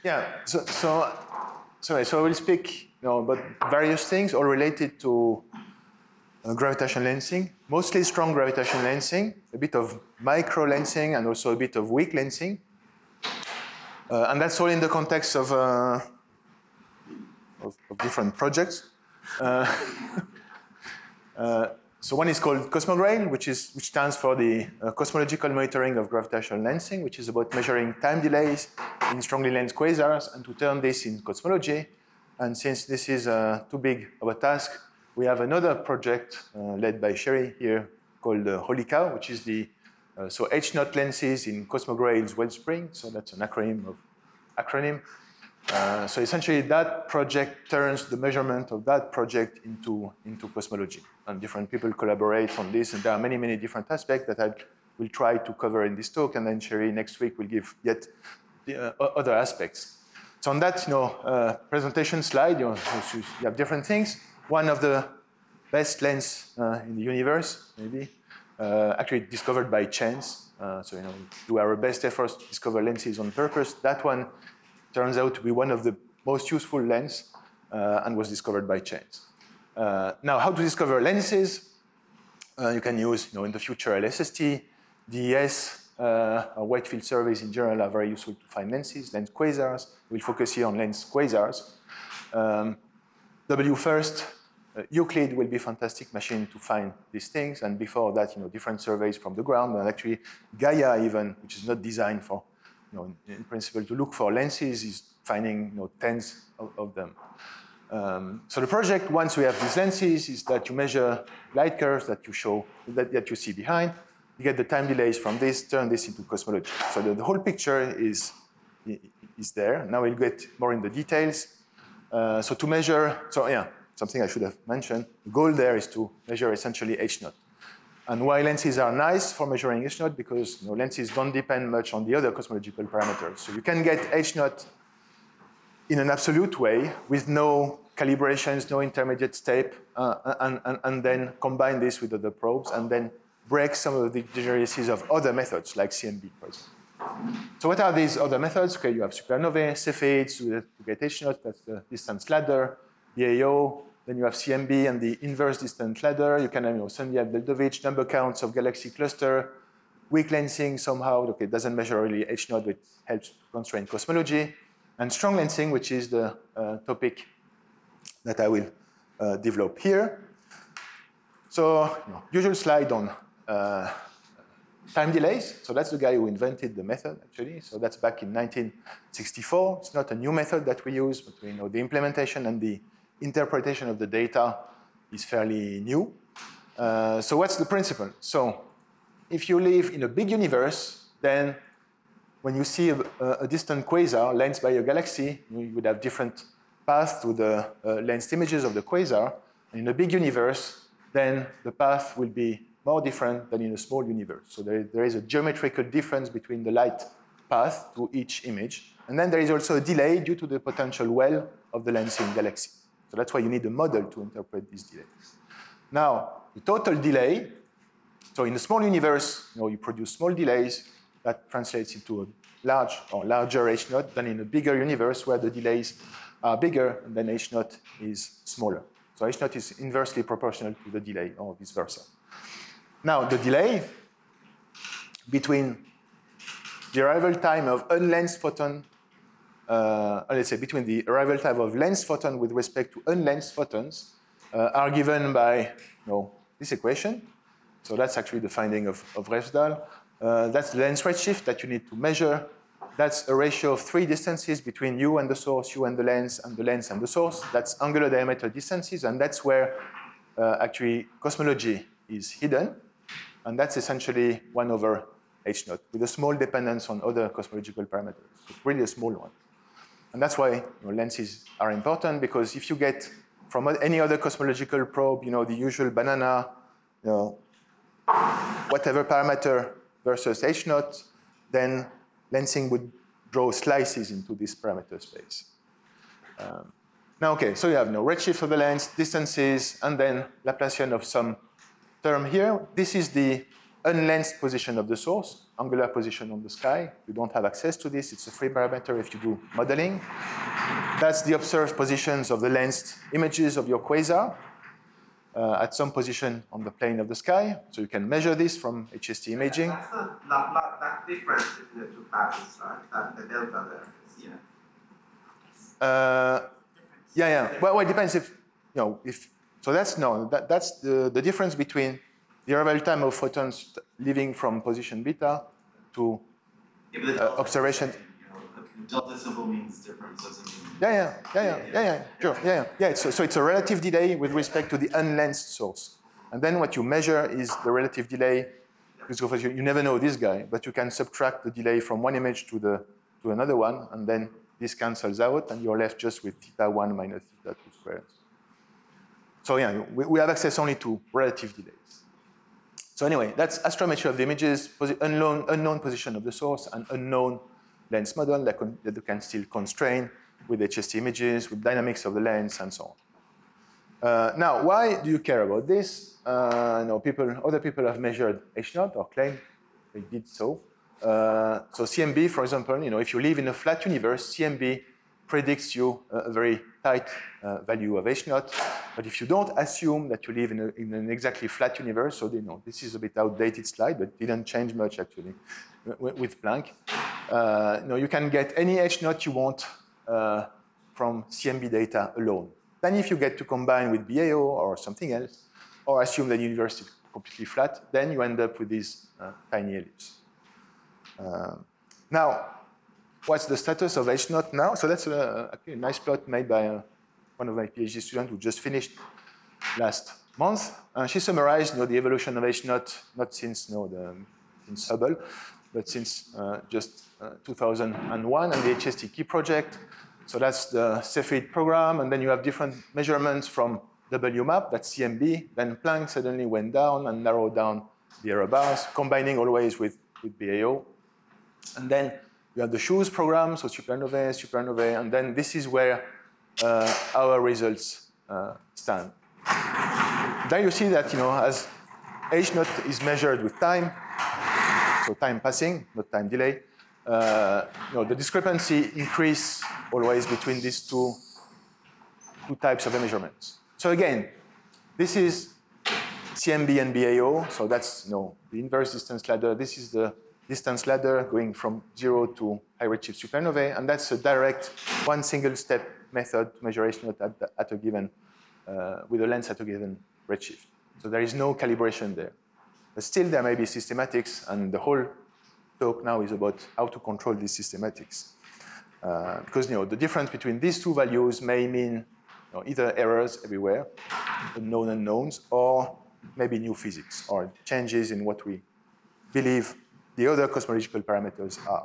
Yeah, so I will speak about various things all related to gravitational lensing, mostly strong gravitational lensing, a bit of micro lensing, and also a bit of weak lensing. And that's all in the context of different projects. So one is called COSMOGRAIL, which stands for the cosmological monitoring of gravitational lensing, which is about measuring time delays in strongly lensed quasars and to turn this in cosmology. And since this is too big of a task, we have another project led by Sherry here called Holy Cow, which is the so H0 lenses in COSMOGRAIL's wellspring. So that's an acronym. So essentially, that project turns the measurement of that project into cosmology. And different people collaborate on this, and there are many, many different aspects that I will try to cover in this talk, and then Sherry next week will give yet the, other aspects. So on that presentation slide, you have different things. One of the best lenses in the universe, maybe, actually discovered by chance. So do our best efforts to discover lenses on purpose. That one turns out to be one of the most useful lenses and was discovered by chance. Now, how to discover lenses? You can use, in the future, LSST, DES, wide field surveys in general are very useful to find lenses, lens quasars. We'll focus here on lens quasars. WFIRST, Euclid will be a fantastic machine to find these things, and before that, different surveys from the ground, and actually Gaia even, which is not designed for in principle, to look for lenses is finding tens of them. So the project, once we have these lenses, is that you measure light curves that you see behind. You get the time delays from this, turn this into cosmology. So the whole picture is there. Now we'll get more in the details. So to measure, something I should have mentioned. The goal there is to measure essentially H0. And why lenses are nice for measuring H0? Because lenses don't depend much on the other cosmological parameters. So you can get H0 in an absolute way with no calibrations, no intermediate step, and then combine this with other probes and then break some of the degeneracies of other methods like CMB, for example. So what are these other methods? Okay, you have supernovae, Cepheids to get H0, that's the distance ladder, the AO. Then you have CMB and the inverse distance ladder. You can have Sunyaev-Deltovich, number counts of galaxy cluster, weak lensing somehow. Okay, it doesn't measure really H0, but it helps constrain cosmology. And strong lensing, which is the topic that I will develop here. So, usual slide on time delays. So that's the guy who invented the method, actually. So that's back in 1964. It's not a new method that we use, but we know the implementation and the interpretation of the data is fairly new. So what's the principle? So if you live in a big universe, then when you see a distant quasar lensed by a galaxy, you would have different paths to the lensed images of the quasar. In a big universe, then the path will be more different than in a small universe. So there is a geometrical difference between the light path to each image. And then there is also a delay due to the potential well of the lensing galaxy. So that's why you need a model to interpret these delays. Now, the total delay, so in a small universe, you produce small delays, that translates into a large or larger H0 than in a bigger universe where the delays are bigger and then H0 is smaller. So H0 is inversely proportional to the delay or vice versa. Now, the delay between the arrival time of unlensed photon let's say between the arrival time of lensed photon with respect to unlensed photons are given by this equation. So that's actually the finding of Refsdal. That's the lens redshift that you need to measure. That's a ratio of 3 distances between you and the source, you and the lens and the source. That's angular diameter distances, and that's where actually cosmology is hidden. And that's essentially 1 over H0 with a small dependence on other cosmological parameters. It's really a small one. And that's why lenses are important, because if you get from any other cosmological probe, the usual banana, whatever parameter versus H0, then lensing would draw slices into this parameter space. Now, okay, so you have redshift of the lens, distances, and then Laplacian of some term here. This is the unlensed position of the source, angular position on the sky. You don't have access to this. It's a free parameter if you do modeling. That's the observed positions of the lensed images of your quasar at some position on the plane of the sky. So you can measure this from HST imaging. That's not that difference between the two patterns, right? The delta there. Yeah. Well, it depends if, so that's the difference between the arrival time of photons leaving from position beta to observation. Delta symbol means difference, doesn't mean. Sure. So it's a relative delay with respect to the unlensed source. And then what you measure is the relative delay, because you never know this guy, but you can subtract the delay from one image to another one, and then this cancels out, and you're left just with θ1 minus θ2 squared. So we have access only to relative delays. So anyway, that's astrometry of the images, unknown position of the source, and unknown lens model that you can still constrain with HST images, with dynamics of the lens, and so on. Now, why do you care about this? Other people have measured H0 or claim they did so. So CMB, for example, if you live in a flat universe, CMB predicts you a very tight value of H0. But if you don't assume that you live in an exactly flat universe, so this is a bit outdated slide, but it didn't change much actually with Planck. You can get any H0 you want from CMB data alone. Then if you get to combine with BAO or something else, or assume that the universe is completely flat, then you end up with this tiny ellipse. Now, what's the status of H0 now? So that's a nice plot made by one of my PhD students who just finished last month. She summarized the evolution of H0, not since since Hubble, but since just 2001 and the HST-Key project. So that's the Cepheid program, and then you have different measurements from WMAP, that's CMB. Then Planck suddenly went down and narrowed down the error bars, combining always with BAO. And then you have the SHOES program, so supernovae, and then this is where our results stand. Then you see that as H0 is measured with time, so time passing, not time delay, the discrepancy increase always between these two types of measurements. So again, this is CMB and BAO, so that's the inverse distance ladder. This is the distance ladder going from 0 to high redshift supernovae, and that's a direct one single step method to measure H0 at a given, with a lens at a given redshift. So there is no calibration there. But still there may be systematics, and the whole talk now is about how to control these systematics. Because the difference between these two values may mean either errors everywhere, unknown unknowns, or maybe new physics, or changes in what we believe the other cosmological parameters are.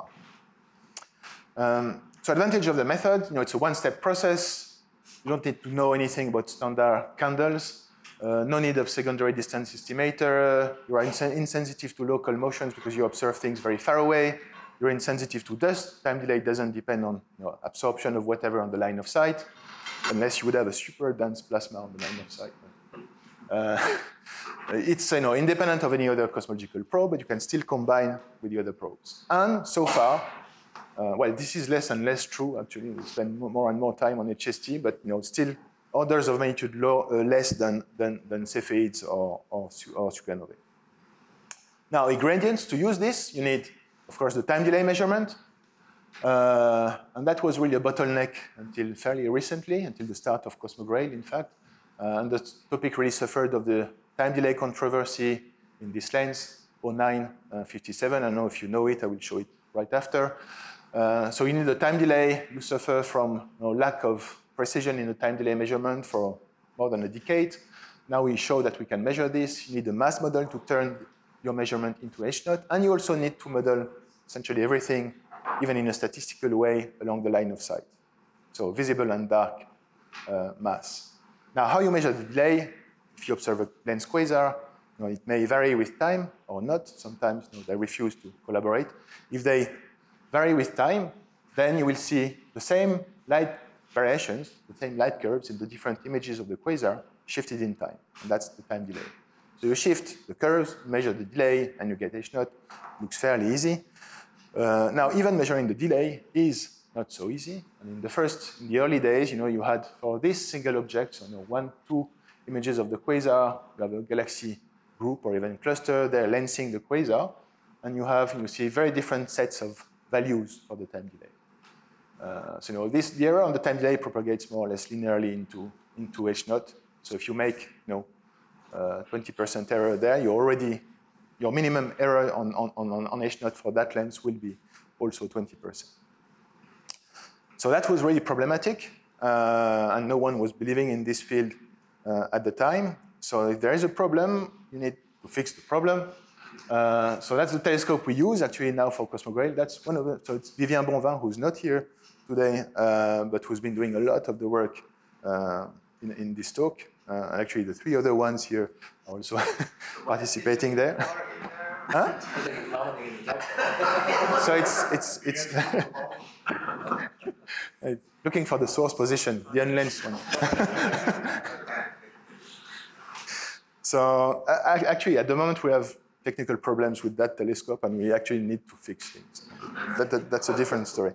So advantage of the method, it's a one-step process. You don't need to know anything about standard candles. No need of secondary distance estimator. You are insensitive to local motions because you observe things very far away. You're insensitive to dust. Time delay doesn't depend on absorption of whatever on the line of sight, unless you would have a super dense plasma on the line of sight. It's independent of any other cosmological probe, but you can still combine with the other probes. And so far, well, this is less and less true, actually. We spend more and more time on HST, but still orders of magnitude less than Cepheids or supernovae. Now, ingredients to use this, you need, of course, the time delay measurement. And that was really a bottleneck until fairly recently, until the start of Cosmograil, in fact. And the topic really suffered of the time delay controversy in this lens, 0957. I don't know if you know it, I will show it right after. So you need a time delay. You suffer from lack of precision in the time delay measurement for more than a decade. Now we show that we can measure this. You need a mass model to turn your measurement into H0, and you also need to model essentially everything, even in a statistical way, along the line of sight. So visible and dark mass. Now, how you measure the delay? If you observe a lens quasar, it may vary with time or not. Sometimes they refuse to collaborate. If they vary with time, then you will see the same light variations, the same light curves in the different images of the quasar shifted in time, and that's the time delay. So you shift the curves, measure the delay, and you get H0. Looks fairly easy. Now, even measuring the delay is not so easy. And in the early days, you had for this single object, so 1, 2 images of the quasar, you have a galaxy group or even cluster, they're lensing the quasar, and you see very different sets of values for the time delay. So the error on the time delay propagates more or less linearly into H0. So if you make 20% error there, your minimum error on H0 for that lens will be also 20%. So that was really problematic, and no one was believing in this field at the time. So if there is a problem, you need to fix the problem. So that's the telescope we use actually now for Cosmograil. That's one of the. So it's Vivien Bonvin, who's not here today, but who's been doing a lot of the work in this talk. Actually, the 3 other ones here are also participating there. Huh? So it's looking for the source position, the unlensed one. So actually, at the moment, we have technical problems with that telescope, and we actually need to fix things. That's a different story.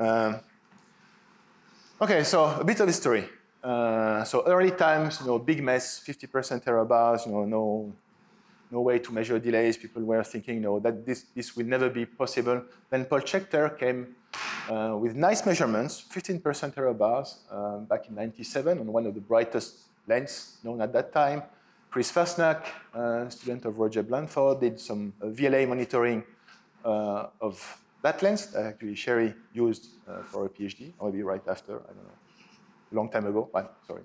Okay, so a bit of history. So early times, big mess, 50% error bars, no way to measure delays. People were thinking, that this will never be possible. Then Paul Schechter came with nice measurements, 15% error bars, back in '97 on one of the brightest lenses known at that time. Chris Fastnack, student of Roger Blandford, did some VLA monitoring of that lens that actually Sherry used for a PhD, or maybe right after, I don't know. A long time ago. Sorry.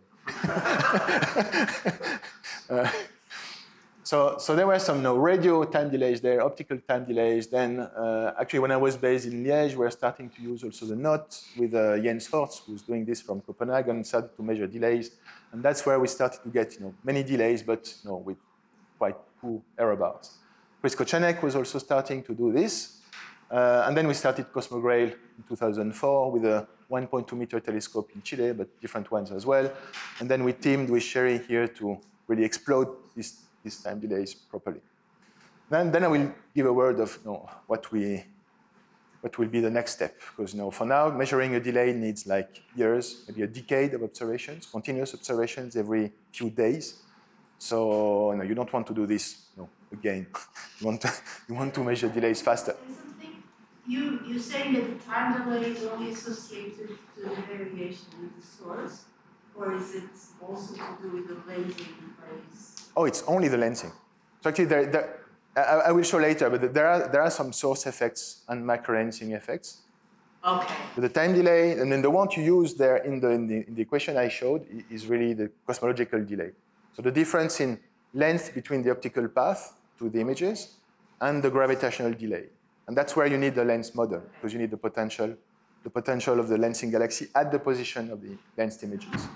So there were some radio time delays there, optical time delays. Then actually when I was based in Liège, we were starting to use also the NOT with Jens Horst, who's doing this from Copenhagen, started to measure delays. And that's where we started to get many delays, but with quite poor error bars. Chris Kochanek was also starting to do this. And then we started Cosmograil in 2004 with a 1.2 meter telescope in Chile, but different ones as well. And then we teamed with Sherry here to really explode these time delays properly. Then I will give a word of what will be the next step. Because for now, measuring a delay needs like years, maybe a decade of observations, continuous observations every few days. So you don't want to do this again. You want to measure delays faster. You're saying that the time delay is only associated to the variation in the source, or is it also to do with the lensing phase? Oh, it's only the lensing. So actually, I will show later, but there are some source effects and macro-lensing effects. Okay. But the time delay, and then the one you use there in the equation I showed is really the cosmological delay. So the difference in length between the optical path to the images and the gravitational delay. And that's where you need the lens model, because you need the potential of the lensing galaxy at the position of the lensed images.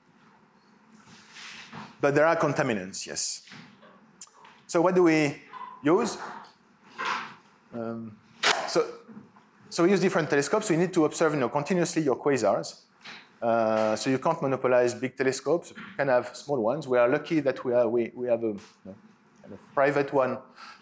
But there are contaminants, yes. So what do we use? So we use different telescopes. So you need to observe continuously your quasars. So you can't monopolize big telescopes. You can have small ones. We are lucky that we have a kind of private one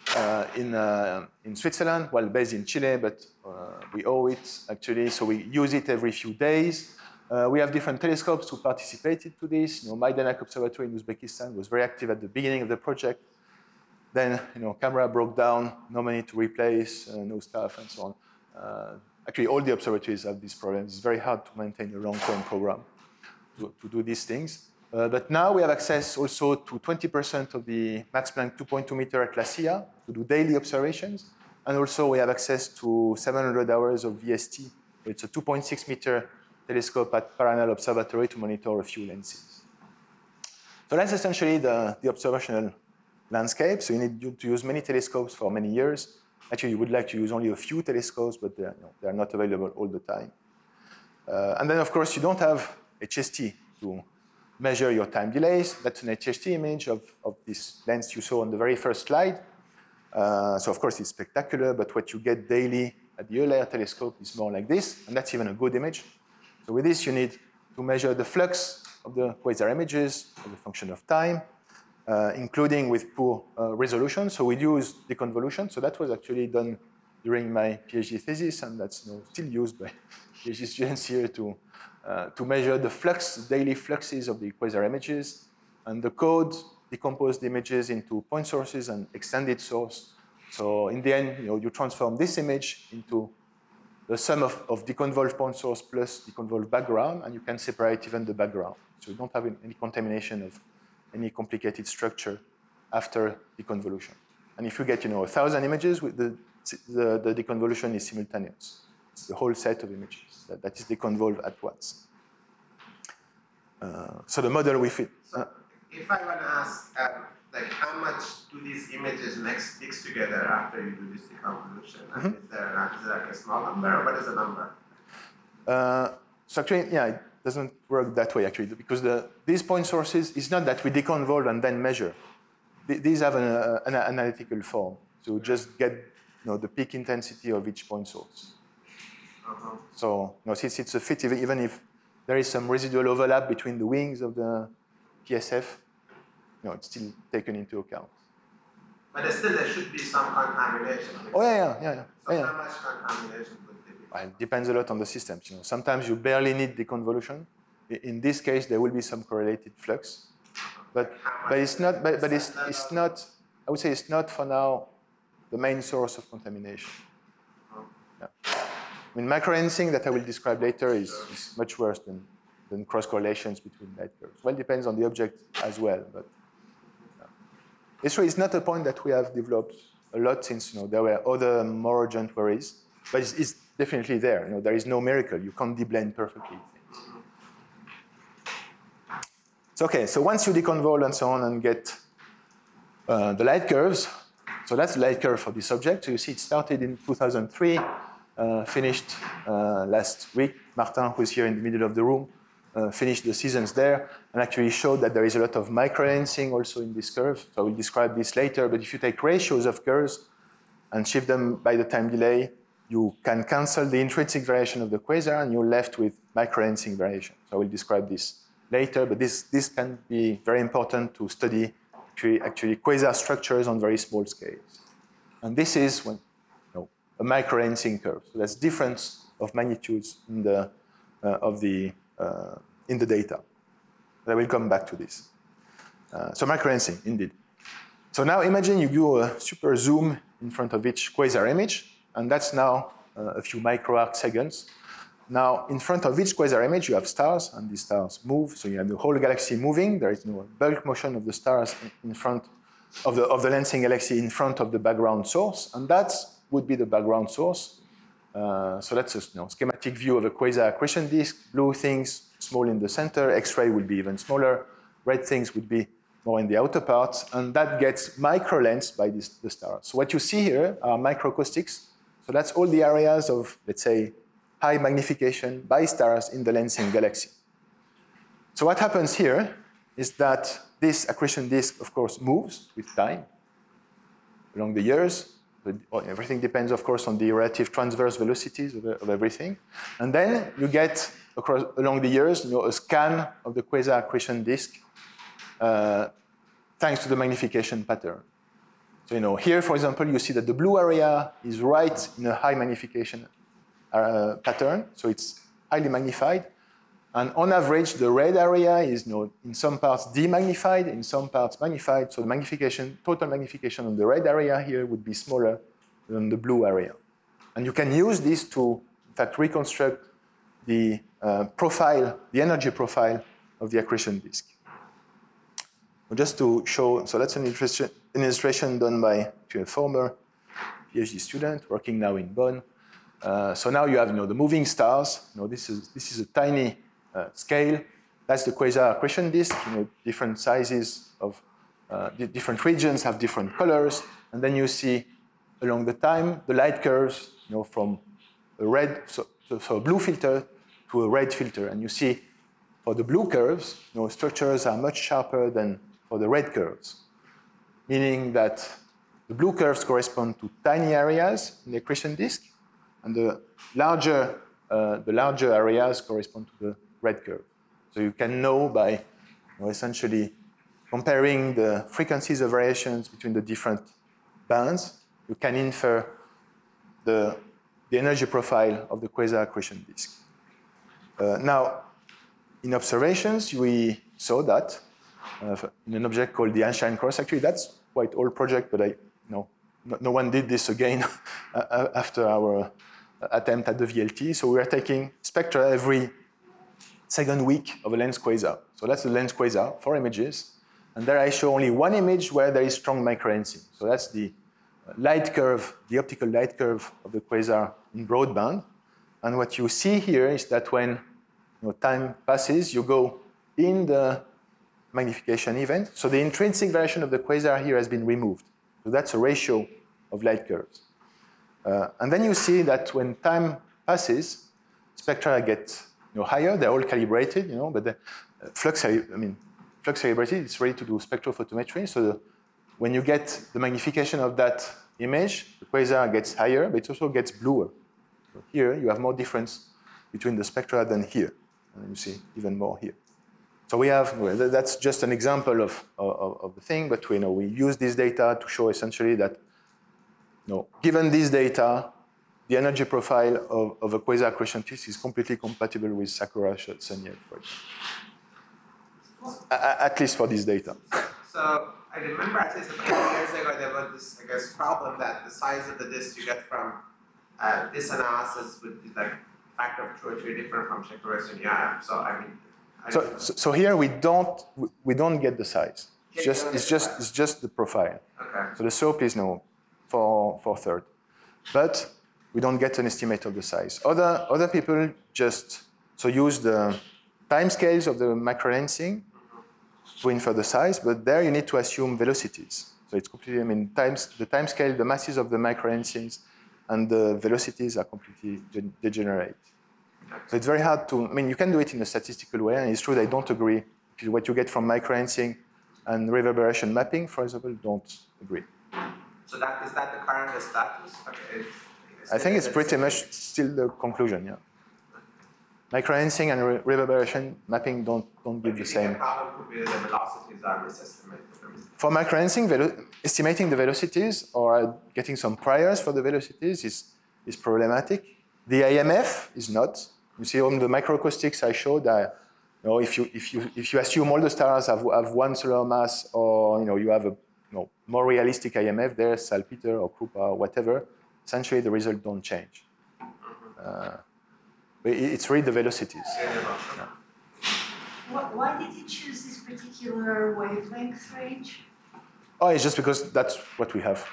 in Switzerland, well, based in Chile, but we owe it actually, so we use it every few days. We have different telescopes who participated to this. Majdanek Observatory in Uzbekistan was very active at the beginning of the project. Then, camera broke down, no money to replace, no staff, and so on. Actually, all the observatories have these problems. It's very hard to maintain a long-term program to do these things. But now we have access also to 20% of the Max Planck 2.2 meter at La Silla to do daily observations. And also we have access to 700 hours of VST. It's a 2.6 meter telescope at Paranal Observatory to monitor a few lenses. So that's essentially the observational landscape. So you need to use many telescopes for many years. Actually, you would like to use only a few telescopes, but they're not available all the time. And then, of course, you don't have HST to measure your time delays. That's an HST image of this lens you saw on the very first slide. So, of course, it's spectacular, but what you get daily at the Euler telescope is more like this, and that's even a good image. So with this, you need to measure the flux of the quasar images as a function of time. including with poor resolution. So we use deconvolution. So that was actually done during my PhD thesis, and that's still used by PhD students here to measure the daily fluxes of the quasar images. And the code decomposed the images into point sources and extended source. So in the end, you transform this image into the sum of deconvolved point source plus deconvolved background, and you can separate even the background. So you don't have any contamination of any complicated structure after deconvolution. And if you get 1,000 images, the deconvolution is simultaneous. It's the whole set of images that is deconvolved at once. So the model we fit. If I want to ask, like, how much do these images mix together after you do this deconvolution? Mm-hmm. Is there like a small number, or what is the number? So actually, yeah, it doesn't work that way actually, because these point sources is not that we deconvolve and then measure. These have an analytical form, so just get the peak intensity of each point source. Uh-huh. So since it's a fit, even if there is some residual overlap between the wings of the PSF, it's still taken into account. But there should be some contamination. Oh yeah. So how much contamination would there be? Well, it depends a lot on the systems. Sometimes you barely need deconvolution. In this case, there will be some correlated flux, but it's not. But it's not. I would say it's not for now the main source of contamination. Yeah. I mean, macro-lensing that I will describe later is much worse than cross correlations between light curves. Well, it depends on the object as well, but. It's not a point that we have developed a lot since there were other more urgent worries, but it's definitely there. There is no miracle. You can't deblend perfectly things. So okay, so once you deconvolve and so on and get the light curves, so that's the light curve for this object. So you see it started in 2003, finished last week. Martin, who is here in the middle of the room, finished the seasons there and actually showed that there is a lot of micro-lensing also in this curve. So I will describe this later, but if you take ratios of curves and shift them by the time delay, you can cancel the intrinsic variation of the quasar and you're left with micro-lensing variation. So I will describe this later, but this can be very important to study actually quasar structures on very small scales. And this is a micro-lensing curve. So that's difference of magnitudes in the data. But I will come back to this. So micro-lensing, indeed. So now imagine you do a super zoom in front of each quasar image, and that's now a few micro-arc seconds. Now, in front of each quasar image, you have stars, and these stars move. So you have the whole galaxy moving. There is no bulk motion of the stars in front of the lensing galaxy in front of the background source, and that would be the background source. So that's a schematic view of a quasar accretion disk. Blue things small in the center, X-ray will be even smaller, red things would be more in the outer parts, and that gets micro-lensed by the stars. So what you see here are microacoustics. So that's all the areas of, let's say, high magnification by stars in the lensing galaxy. So what happens here is that this accretion disk, of course, moves with time along the years. Everything depends, of course, on the relative transverse velocities of everything. And then you get, along the years, a scan of the quasar accretion disk thanks to the magnification pattern. So here, for example, you see that the blue area is right in a high magnification pattern, so it's highly magnified. And on average, the red area is in some parts demagnified, in some parts magnified. So the total magnification of the red area here would be smaller than the blue area. And you can use this to, in fact, reconstruct the profile, the energy profile of the accretion disk. Just to show, so that's an illustration done by a former PhD student working now in Bonn. So now you have the moving stars. This is a tiny scale. That's the quasar accretion disk. Different sizes of the different regions have different colors, and then you see along the time the light curves, from a red, so a blue filter to a red filter, and you see for the blue curves, structures are much sharper than for the red curves, meaning that the blue curves correspond to tiny areas in the accretion disk, and the larger areas correspond to the red curve. So you can know by essentially comparing the frequencies of variations between the different bands, you can infer the energy profile of the quasar accretion disk. Now, in observations, we saw that in an object called the Einstein-Cross. Actually, that's quite old project, but no one did this again after our attempt at the VLT. So we are taking spectra every second week of a lens quasar. So that's the lens quasar, 4 images. And there I show only one image where there is strong microlensing. So that's the light curve, the optical light curve of the quasar in broadband. And what you see here is that when time passes, you go in the magnification event. So the intrinsic variation of the quasar here has been removed. So that's a ratio of light curves. And then you see that when time passes, spectra get higher. They're all calibrated, but the flux calibrated, it's ready to do spectrophotometry. So when you get the magnification of that image, the quasar gets higher, but it also gets bluer. So here you have more difference between the spectra than here. And you see even more here. So we have, that's just an example of the thing, but we use this data to show essentially that given this data, the energy profile of a quasar accretion disk is completely compatible with Sakura Sun-Yale, for example. At least for this data. So I remember at least a few years ago there was this, I guess, problem that the size of the disk you get from this analysis would be like factor of 2 or 3 different from Sakura Sun-Yale. So I mean. So here we don't get the size. It's just the profile. Okay. So the slope is 4/3, but we don't get an estimate of the size. Other people just use the time scales of the macrolensing to infer the size, but there you need to assume velocities. So it's completely, the time scale, the masses of the macrolensings and the velocities are completely degenerate. So it's very hard to, you can do it in a statistical way, and it's true they don't agree. What you get from microlensing and reverberation mapping, for example, don't agree. So is that the current status? Okay. I think it's pretty much still the conclusion, yeah. Microlensing and reverberation mapping don't give the same. The problem could be the velocities are misestimated. For microlensing, estimating the velocities or getting some priors for the velocities is problematic. The IMF is not. You see on the microacoustics I showed that if you assume all the stars have one solar mass, or you have a more realistic IMF there, Salpeter or Krupa or whatever, essentially the results don't change. It's really the velocities. Yeah. Why did you choose this particular wavelength range? Oh, it's just because that's what we have.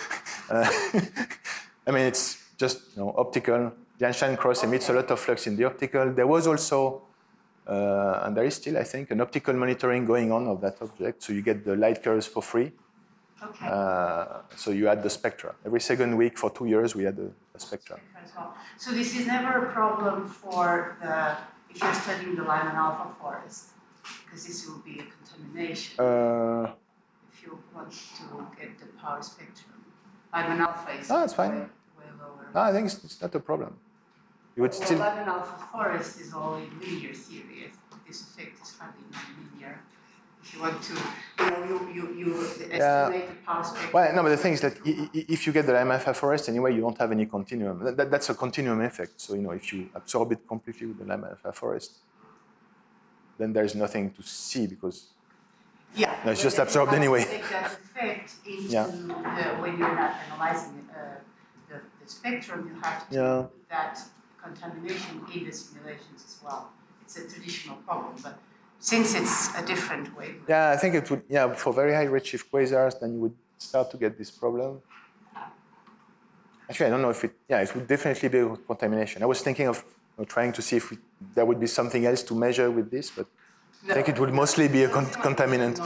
It's just optical. The Einstein-Cross emits a lot of flux in the optical. There was also, and there is still, I think, an optical monitoring going on of that object. So you get the light curves for free. Okay. So you add the spectra. Every second week for 2 years, we add the spectra. So this is never a problem for if you're studying the Lyman alpha forest, because this will be a contamination. If you want to get the power spectrum, Lyman alpha is it's fine. way lower. No, I think it's not a problem. You would still. Lyman alpha forest is all in linear series. This effect is hardly non-linear. If you want to, you estimate the power spectrum. Well, no, but the thing is that if you get the Lyman-alpha forest anyway, you don't have any continuum. That's a continuum effect. So if you absorb it completely with the Lyman-alpha forest, then there's nothing to see because it's just absorbed anyway. Take that effect into when you're not analyzing the spectrum, you have to put that contamination in the simulations as well. It's a traditional problem, but since it's a different way. Yeah, I think it would. Yeah, for very high redshift quasars, then you would start to get this problem. Actually, I don't know if it. Yeah, it would definitely be a contamination. I was thinking of trying to see if there would be something else to measure with this, but I think it would mostly be a contaminant.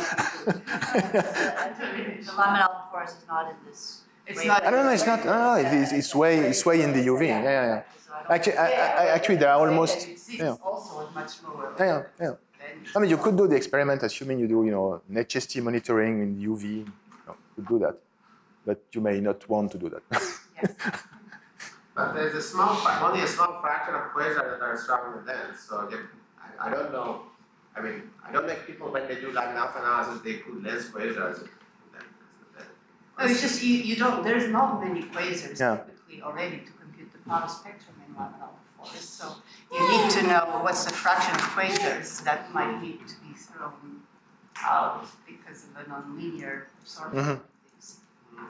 The Lyman alpha forest is not in this. It's not. I don't know. It's not. No, it's way in the UV. Yeah. Actually, there are almost. It's also much lower. Yeah. You could do the experiment, assuming you do, an HST monitoring in UV. You could do that, but you may not want to do that. Yes. But there's only a small fraction of quasars that are strongly dense. So again, I don't know. I don't know if people, when they do Lagrange analysis, they include lens quasars. No, it's just you don't. There's not many quasars Yeah. typically already to compute the power spectrum in laminal forest. So you need to know what's the fraction of quasars that might need to be thrown out because of a nonlinear absorption of these.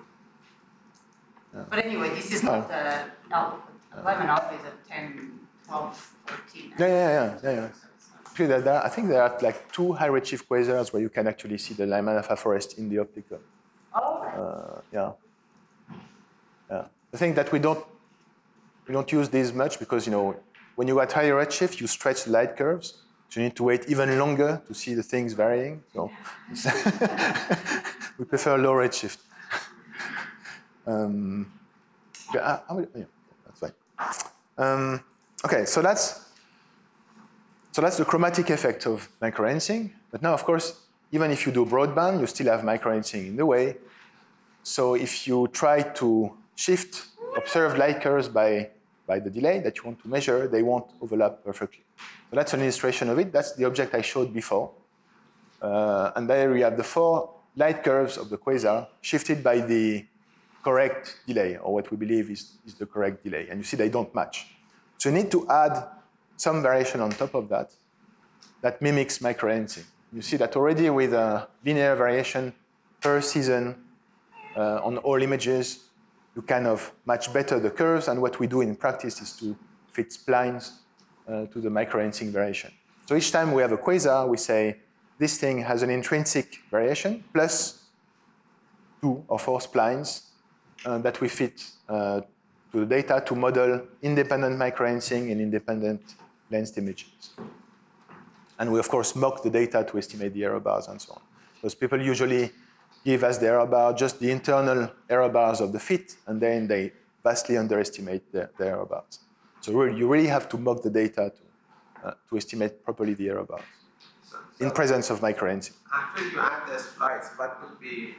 Yeah. But anyway, this is not the Lyman alpha is at 10, 12, 14. Yeah. Actually, I think there are like 2 high redshift quasars where you can actually see the Lyman alpha forest in the optical. Oh, right. Yeah. I think that we don't use these much because when you got higher redshift, you stretch the light curves, so you need to wait even longer to see the things varying. So we prefer low redshift. That's fine. Okay, so that's the chromatic effect of microenhancing. But now, of course, even if you do broadband, you still have microenhancing in the way. So if you try to shift observed light curves by the delay that you want to measure, they won't overlap perfectly. So that's an illustration of it. That's the object I showed before. And there we have the 4 light curves of the quasar shifted by the correct delay, or what we believe is the correct delay. And you see they don't match. So you need to add some variation on top of that mimics microenhancing. You see that already with a linear variation per season on all images, you kind of match better the curves, and what we do in practice is to fit splines to the microenhancing variation. So each time we have a quasar, we say this thing has an intrinsic variation plus 2 or 4 splines that we fit to the data to model independent microenhancing and independent lensed images. And we, of course, mock the data to estimate the error bars and so on. Because people usually give as the error bar just the internal error bars of the fit, and then they vastly underestimate the error bars. So you really have to mock the data to estimate properly the error bars in presence of microenhancing. After you add the splites, what would be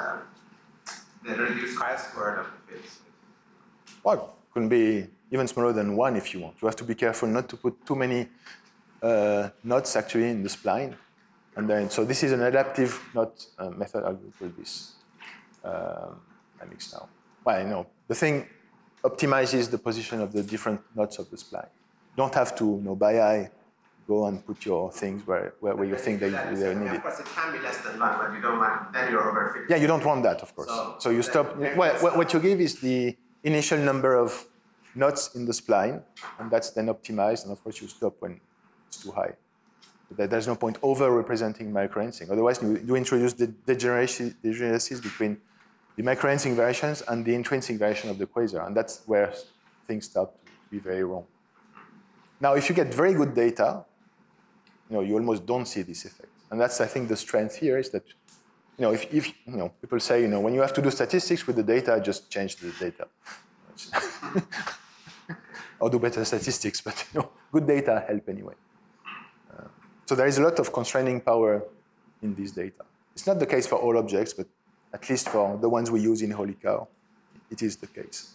the reduced chi-squared of the fits? Well, it can be even smaller than 1 if you want. You have to be careful not to put too many knots actually in the spline. And then, so this is an adaptive knot method. I'll call this. I mix now. Well, no, the thing optimizes the position of the different knots of the spline. You don't have to, by eye, go and put your things where you think they need it. Of course, it can be less than 1, but you don't want, then you're overfitting. Yeah, you don't want that, of course. So you stop. Well, what you give is the initial number of knots in the spline, and that's then optimized, and of course you stop when it's too high. There's no point over-representing microenhancing. Otherwise, you introduce the degeneracies between the microenhancing variations and the intrinsic variation of the quasar, and that's where things start to be very wrong. Now, if you get very good data, you almost don't see this effect. And that's, I think, the strength here is that, if people say, when you have to do statistics with the data, just change the data. Or do better statistics, but good data help anyway. So there is a lot of constraining power in this data. It's not the case for all objects, but at least for the ones we use in Holy Cow, it is the case.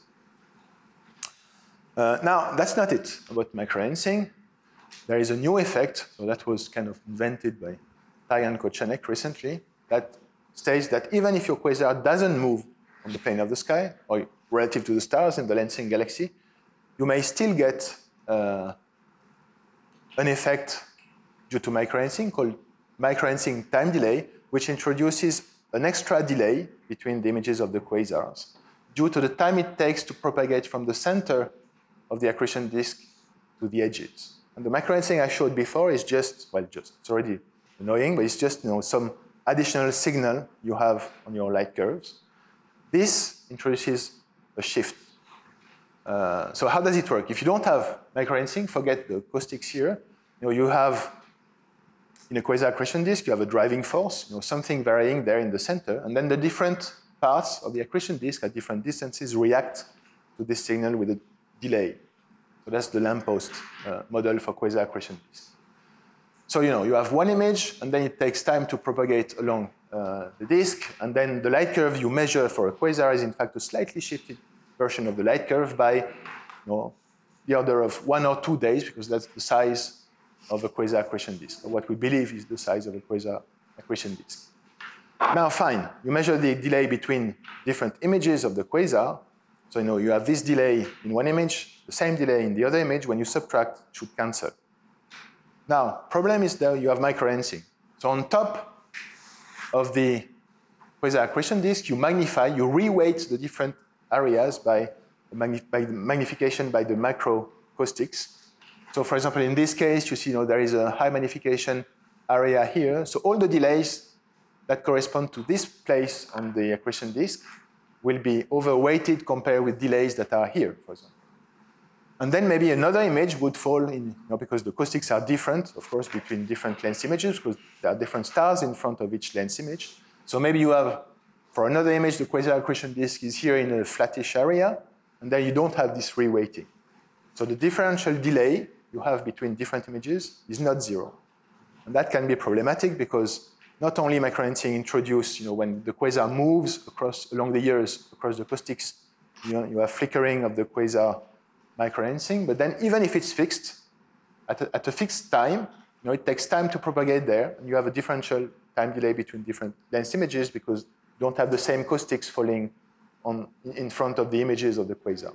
Now, that's not it about microenhancing. There is a new effect, so that was kind of invented by Tai and Kochanek recently, that states that even if your quasar doesn't move on the plane of the sky, or relative to the stars in the Lansing galaxy, you may still get an effect due to microenhancing called microenhancing time delay, which introduces an extra delay between the images of the quasars due to the time it takes to propagate from the center of the accretion disk to the edges. And the microenhancing I showed before is it's already annoying, but it's just some additional signal you have on your light curves. This introduces a shift. So how does it work? If you don't have microenhancing, forget the caustics here. You have in a quasar accretion disk, you have a driving force, something varying there in the center, and then the different parts of the accretion disk at different distances react to this signal with a delay. So that's the lamppost model for quasar accretion disk. So you have one image, and then it takes time to propagate along the disk, and then the light curve you measure for a quasar is in fact a slightly shifted version of the light curve by the order of 1 or 2 days, because that's the size of a quasar accretion disk, or what we believe is the size of a quasar accretion disk. Now, fine, you measure the delay between different images of the quasar. So you have this delay in one image, the same delay in the other image. When you subtract, it should cancel. Now, problem is that you have micro-lensing. So on top of the quasar accretion disk, you magnify, you reweight the different areas by magnification by the microacoustics. So for example, in this case, you see there is a high magnification area here. So all the delays that correspond to this place on the accretion disk will be overweighted compared with delays that are here, for example. And then maybe another image would fall in, because the acoustics are different, of course, between different lens images, because there are different stars in front of each lens image. So maybe you have, for another image, the quasar accretion disk is here in a flattish area, and then you don't have this reweighting. So the differential delay you have between different images is not zero. And that can be problematic because not only micro-lensing introduced, when the quasar moves along the years across the acoustics, you have flickering of the quasar micro-lensing, but then even if it's fixed, at a fixed time, it takes time to propagate there, and you have a differential time delay between different lens images because you don't have the same acoustics falling in front of the images of the quasar.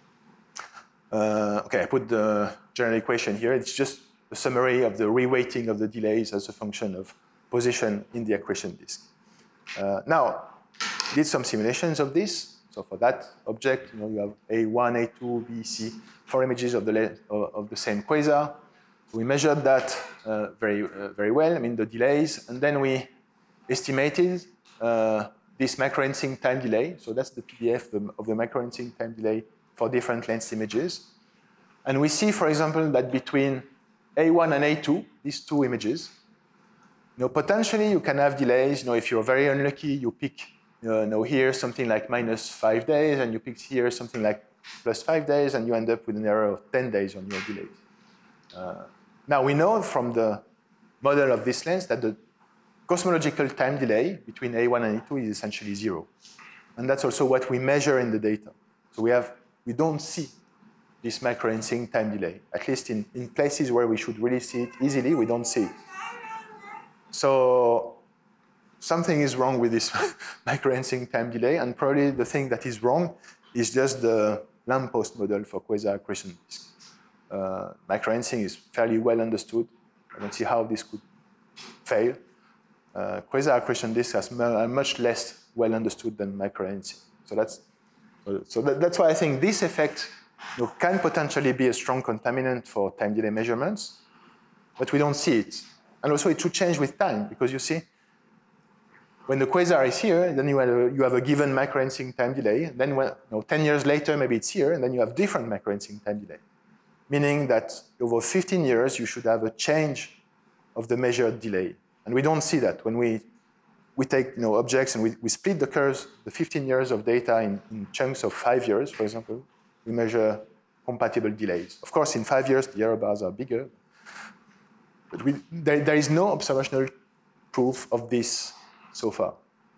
Okay, I put the general equation here. It's just a summary of the reweighting of the delays as a function of position in the accretion disk. Now, did some simulations of this. So for that object, you have A1, A2, B, C, 4 images of the same quasar. We measured that very well, the delays, and then we estimated this micro-lensing time delay. So that's the PDF of the micro-lensing time delay for different lens images. And we see, for example, that between A1 and A2, these two images, potentially you can have delays. If you're very unlucky, you pick here something like -5 days, and you pick here something like +5 days, and you end up with an error of 10 days on your delays. Now we know from the model of this lens that the cosmological time delay between A1 and A2 is essentially 0. And that's also what we measure in the data. So we don't see this micro-lensing time delay. At least in places where we should really see it easily, we don't see it. So something is wrong with this micro-lensing time delay, and probably the thing that is wrong is just the lamppost model for quasar accretion disk. Micro-lensing is fairly well understood. I don't see how this could fail. Quasar accretion disks are much less well understood than micro-lensing. So that's why I think this effect can potentially be a strong contaminant for time delay measurements, but we don't see it. And also it should change with time, because you see, when the quasar is here, then you have a given micro-lensing time delay. Then 10 years later, maybe it's here, and then you have different micro-lensing time delay. Meaning that over 15 years, you should have a change of the measured delay. And we don't see that. When we take objects and we split the curves, the 15 years of data in chunks of 5 years, for example, we measure compatible delays. Of course, in 5 years, the error bars are bigger. But there is no observational proof of this so far.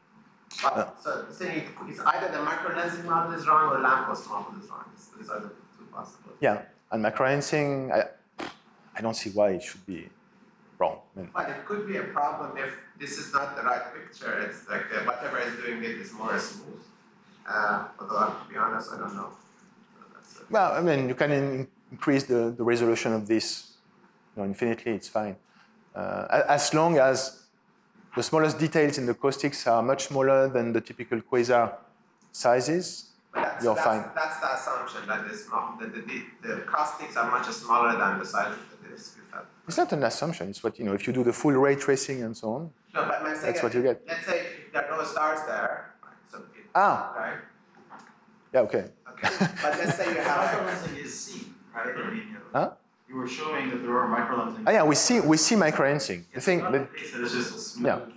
So saying it's either the micro-lensing model is wrong or the lamppost model is wrong. These are the two possibilities. Yeah, and micro-lensing, I don't see why it should be wrong. But it could be a problem if this is not the right picture. It's like whatever is doing it is more smooth. Although, to be honest, I don't know. So well, you can increase the resolution of this infinitely, it's fine. As long as the smallest details in the acoustics are much smaller than the typical quasar sizes, you're fine. That's the assumption, that the acoustics are much smaller than the size of the disk. It's not an assumption. It's what, if you do the full ray tracing and so on, no, but I'm saying that's what you get. Let's say if there are no stars there, right? Yeah, okay. But let's say you have... Micro-lensing is seen, right? Huh? You were showing that there are micro-lensing. Yeah, we see micro-lensing. The thing that, it's just a smooth. yeah.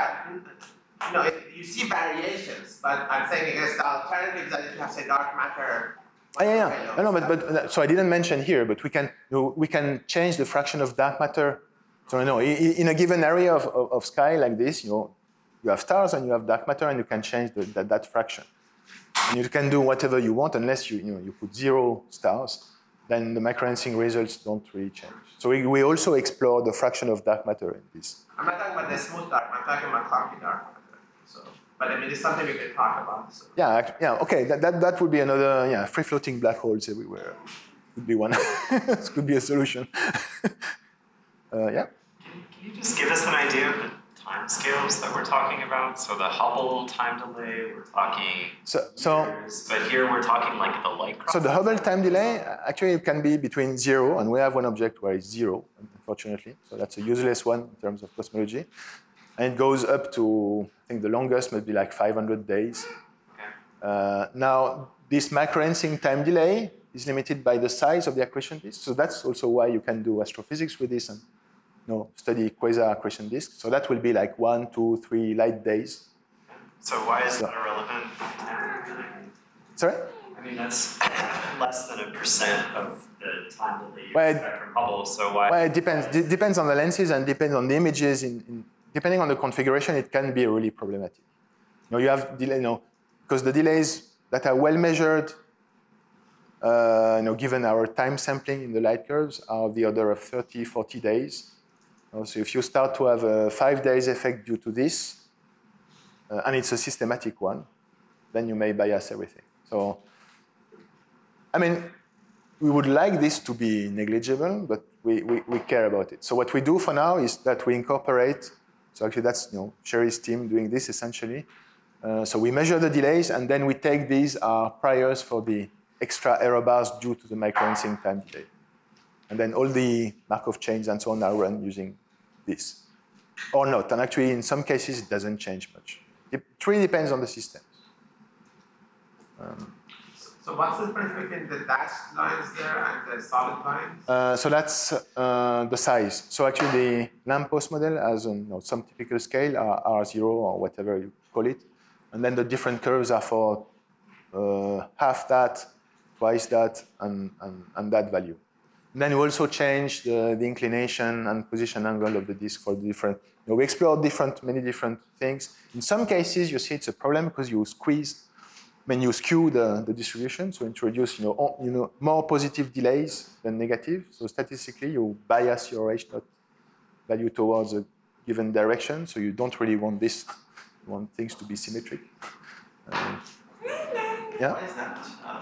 Right. You see variations, but I'm saying against the alternative that if you have, say, dark matter. Yeah. No, but so I didn't mention here, but we can change the fraction of dark matter. So in a given area of sky like this, you have stars and you have dark matter, and you can change that fraction. And you can do whatever you want unless you put 0 stars. then the microlensing results don't really change. So we also explore the fraction of dark matter in this. I'm not talking about the smooth dark, I'm talking about cloudy dark matter. So, but I mean, it's something we can talk about. So. Yeah, okay, that would be another, free-floating black holes everywhere would be one. This could be a solution. Yeah? Can you just give us an idea of the time scales that we're talking about? So the Hubble time delay, we're talking years, but here we're talking like the light cross. So the Hubble time delay, actually it can be between 0, and we have one object where it's 0, unfortunately. So that's a useless one in terms of cosmology. And it goes up to, I think the longest might be like 500 days. Okay. Now, this microlensing time delay is limited by the size of the accretion disk. So that's also why you can do astrophysics with this and study quasar accretion disks. So that will be like 1, 2, 3 light days. So why is that irrelevant? Sorry? I mean, that's less than 1% of the time delay you Well, expect from Hubble, so why? Well, it depends on the lenses and depends on the images. Depending on the configuration, it can be really problematic. You have delay, because the delays that are well measured, given our time sampling in the light curves, are of the order of 30, 40 days. So if you start to have a 5 days effect due to this, and it's a systematic one, then you may bias everything. So, I mean, we would like this to be negligible, but we care about it. So what we do for now is that we incorporate, so actually that's Sherry's team doing this essentially. So we measure the delays, and then we take these priors for the extra error bars due to the microlensing time delay. And then all the Markov chains and so on are run using this. Or not, and actually in some cases it doesn't change much. It really depends on the system. So what's the difference between the dashed lines there and the solid lines? So that's the size. So actually the lamppost model has some typical scale, R0 or whatever you call it. And then the different curves are for half that, twice that, and that value. And then we also change the inclination and position angle of the disk for the different. We explore many different things. In some cases, you see it's a problem because you skew the distribution. So introduce more positive delays than negative. So statistically, you bias your H0 value towards a given direction. So you don't really want this. You want things to be symmetric. Yeah. Why is that?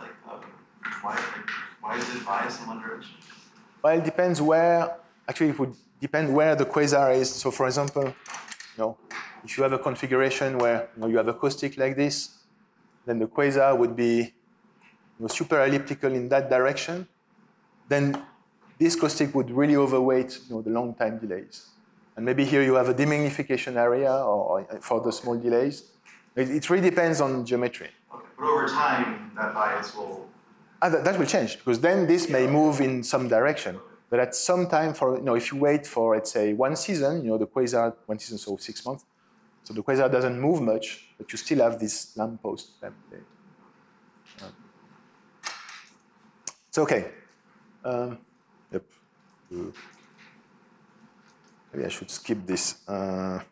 Why is it biased in one direction? Well, it depends where. Actually, it would depend where the quasar is. So, for example, if you have a configuration where you have a caustic like this, then the quasar would be super elliptical in that direction. Then this caustic would really overweight the long time delays. And maybe here you have a demagnification area or for the small delays. It really depends on geometry. Okay, but over time, that bias will. That will change because then this may move in some direction. But at some time, if you wait for, let's say, 1 season, the quasar, 1 season, so 6 months, so the quasar doesn't move much, but you still have this lamppost template. It's okay. Yep. Maybe I should skip this. No,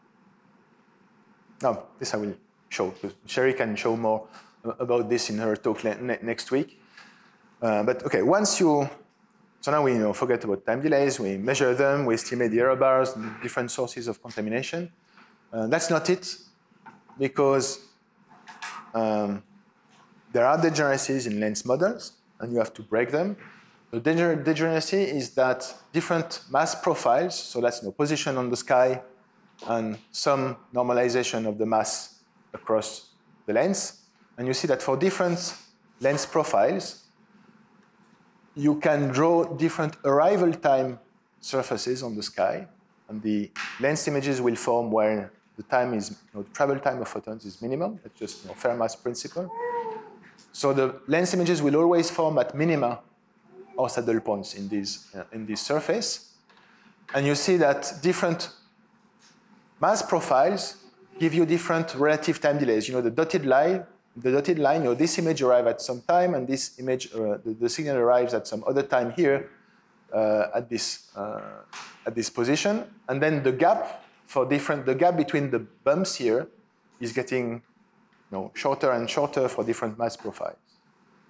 this I will show, because Sherry can show more about this in her talk next week. But okay, so now we forget about time delays, we measure them, we estimate the error bars, the different sources of contamination. That's not it, because there are degeneracies in lens models, and you have to break them. The degeneracy is that different mass profiles, so that's position on the sky and some normalization of the mass across the lens. And you see that for different lens profiles, you can draw different arrival time surfaces on the sky, and the lens images will form where the time is, the travel time of photons is minimum. That's just Fermat's principle. So the lens images will always form at minima or saddle points in this surface. And you see that different mass profiles give you different relative time delays. The dotted line, this image arrives at some time, and this image, the signal arrives at some other time here at this position. And then the gap between the bumps here is getting shorter and shorter for different mass profiles.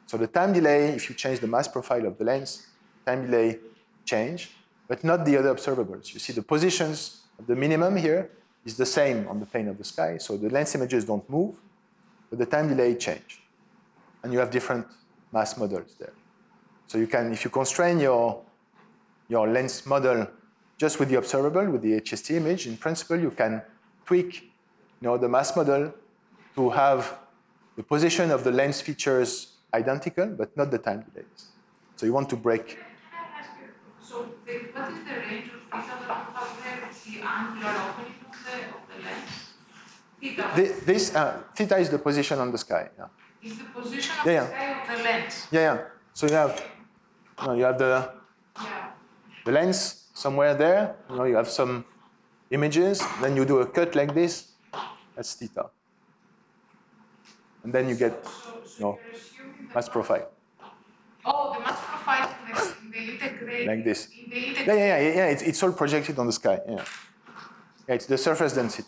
So the time delay, if you change the mass profile of the lens, time delay change, but not the other observables. You see the positions of the minimum here is the same on the plane of the sky, so the lens images don't move, but the time delay change. And you have different mass models there. So you can, if you constrain your lens model just with the observable, with the HST image, in principle, you can tweak the mass model to have the position of the lens features identical, but not the time delays. So you want to break. Can I ask you, so what is the range of theta that you have there? The angular opening of the lens? Theta. Theta is the position on the sky. Yeah. Is the position of the sky of the lens? Yeah. So you have the lens somewhere there. You have some images. Then you do a cut like this. That's theta. And then you get mass profile. Oh, the mass profile in the integrated. Like this. Yeah. It's all projected on the sky. Yeah, it's the surface density.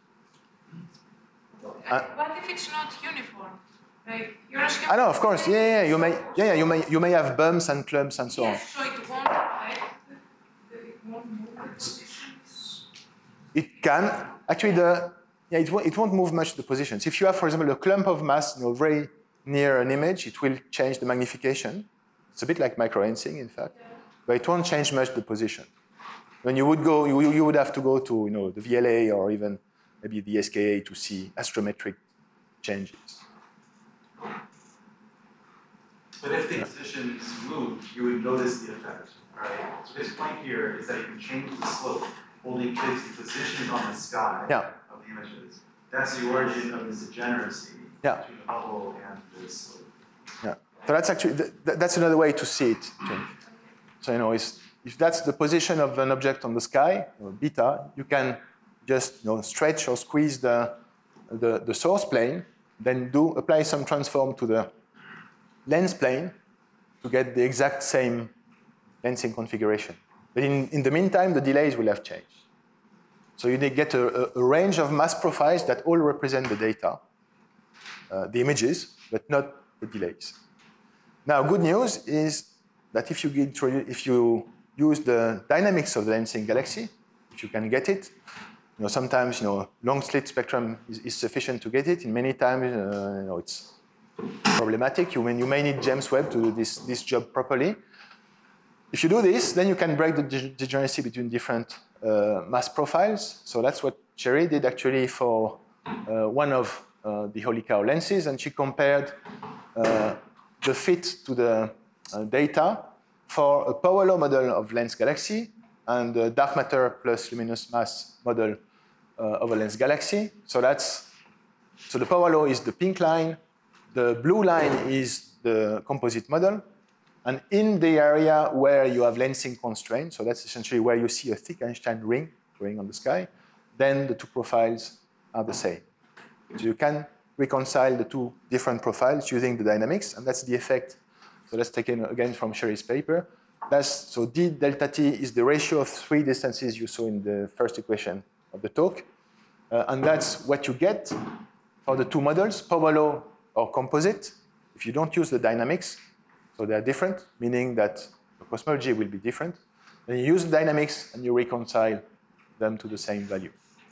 What if it's not uniform? Like you're assuming. I know, of course. Yeah. You may have bumps and clumps and so on. Yes, so it won't affect. It won't move the positions. It can actually. It won't move much the positions. If you have, for example, a clump of mass very near an image, it will change the magnification. It's a bit like microlensing, in fact, but it won't change much the position. When you would go, you would have to go to the VLA or even maybe the SKA to see astrometric changes. But if the position is moved, you would notice the effect, right? So his point here is that you can change the slope, holding fixed the positions on the sky of the images. That's the origin of this degeneracy between the Hubble and the slope. Yeah. So that's actually that's another way to see it. So if that's the position of an object on the sky, beta, you can just stretch or squeeze the source plane, then apply some transform to the lens plane to get the exact same lensing configuration. But in the meantime, the delays will have changed. So you get a range of mass profiles that all represent the data, the images, but not the delays. Now, good news is that if you use the dynamics of the lensing galaxy, if you can get it, sometimes long slit spectrum is sufficient to get it. In many times, it's problematic. You may need James Webb to do this job properly. If you do this, then you can break the degeneracy between different mass profiles. So that's what Sherry did actually for one of the Holy Cow lenses, and she compared the fit to the data for a power law model of lens galaxy and a dark matter plus luminous mass model of a lens galaxy. So the power law is the pink line, the blue line is the composite model, and in the area where you have lensing constraints, so that's essentially where you see a thick Einstein ring going on the sky, then the two profiles are the same. So you can reconcile the two different profiles using the dynamics, and that's the effect. So that's taken again from Sherry's paper. So d delta t is the ratio of three distances you saw in the first equation of the talk. And that's what you get for the two models, power law or composite, if you don't use the dynamics. So they're different, meaning that the cosmology will be different. Then you use the dynamics and you reconcile them to the same value.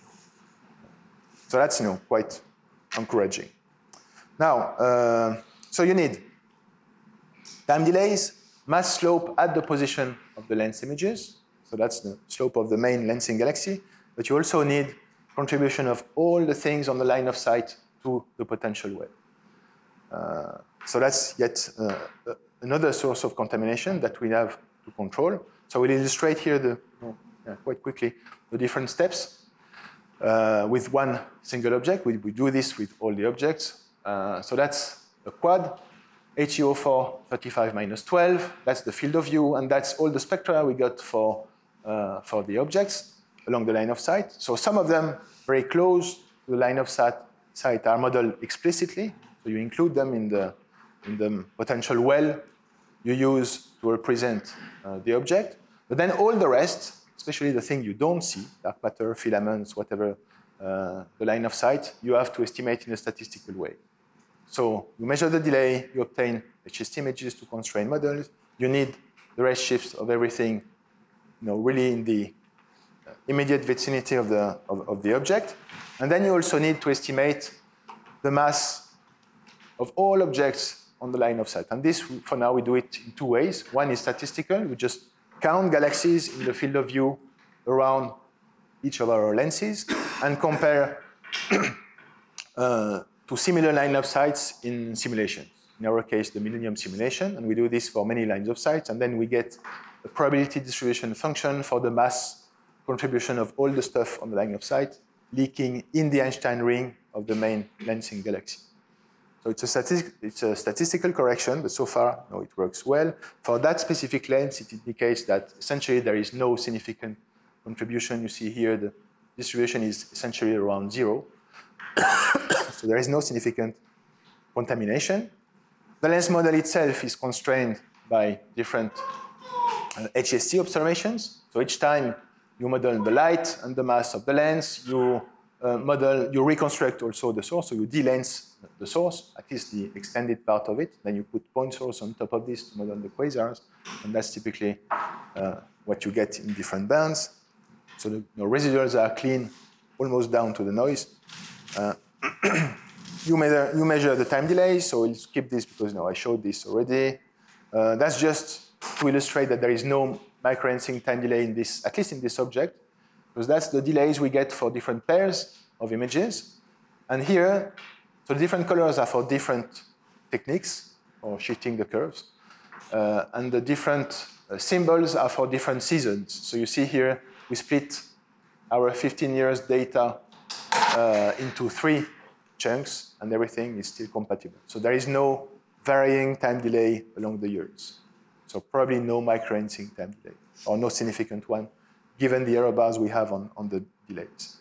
So that's quite encouraging. Now, so you need time delays, mass slope at the position of the lens images. So that's the slope of the main lensing galaxy. But you also need contribution of all the things on the line of sight to the potential wave. So that's yet another source of contamination that we have to control. So we'll illustrate here quite quickly the different steps with one single object. We do this with all the objects. So that's a quad, HEO4 35 minus 12. That's the field of view, and that's all the spectra we got for the objects along the line of sight. So some of them very close to the line of sight are modeled explicitly. So you include them in the potential well you use to represent the object. But then all the rest, especially the thing you don't see, dark matter, filaments, whatever, the line of sight, you have to estimate in a statistical way. So you measure the delay, you obtain HST images to constrain models. You need the redshifts of everything, really in the immediate vicinity of the object. And then you also need to estimate the mass of all objects on the line of sight. And this, for now, we do it in two ways. One is statistical. We just count galaxies in the field of view around each of our lenses and compare to similar line of sights in simulations. In our case, the Millennium simulation, and we do this for many lines of sights, and then we get a probability distribution function for the mass contribution of all the stuff on the line of sight leaking in the Einstein ring of the main lensing galaxy. So it's a statistical correction, but so far, it works well. For that specific lens, it indicates that essentially there is no significant contribution. You see here the distribution is essentially around 0. So there is no significant contamination. The lens model itself is constrained by different HST observations. So each time you model the light and the mass of the lens, you reconstruct also the source, so you de-lens the source, at least the extended part of it. Then you put point source on top of this to model the quasars, and that's typically what you get in different bands. So the residuals are clean, almost down to the noise. You measure the time delay, so we'll skip this because I showed this already. That's just to illustrate that there is no microlensing time delay in this, at least in this object, because that's the delays we get for different pairs of images. And here, so the different colors are for different techniques for shifting the curves. And the different symbols are for different seasons. So you see here, we split our 15 years data into 3 chunks, and everything is still compatible. So there is no varying time delay along the years. So probably no microlensing time delay, or no significant one, given the error bars we have on the delays.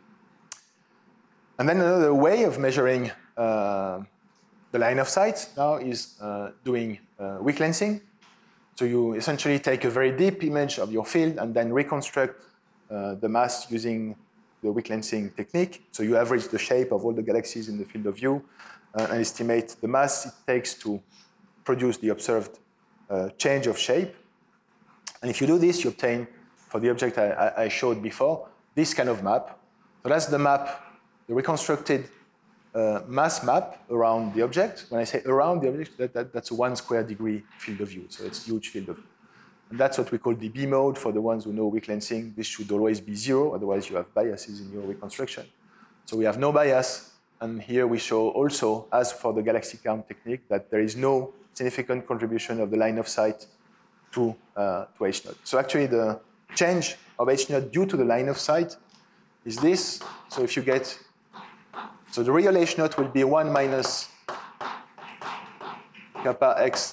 And then another way of measuring the line of sight now is doing weak lensing. So you essentially take a very deep image of your field and then reconstruct the mass using the weak lensing technique. So you average the shape of all the galaxies in the field of view and estimate the mass it takes to produce the observed change of shape. And if you do this, you obtain, for the object I showed before, this kind of map. So that's the map, the reconstructed mass map around the object. When I say around the object, that's a 1 square degree field of view. So it's a huge field of view. And that's what we call the B mode. For the ones who know weak lensing, this should always be 0, otherwise you have biases in your reconstruction. So we have no bias, and here we show also, as for the galaxy count technique, that there is no significant contribution of the line of sight to H0. So actually the change of H0 due to the line of sight is this. So if you get, so the real H0 will be 1 minus kappa x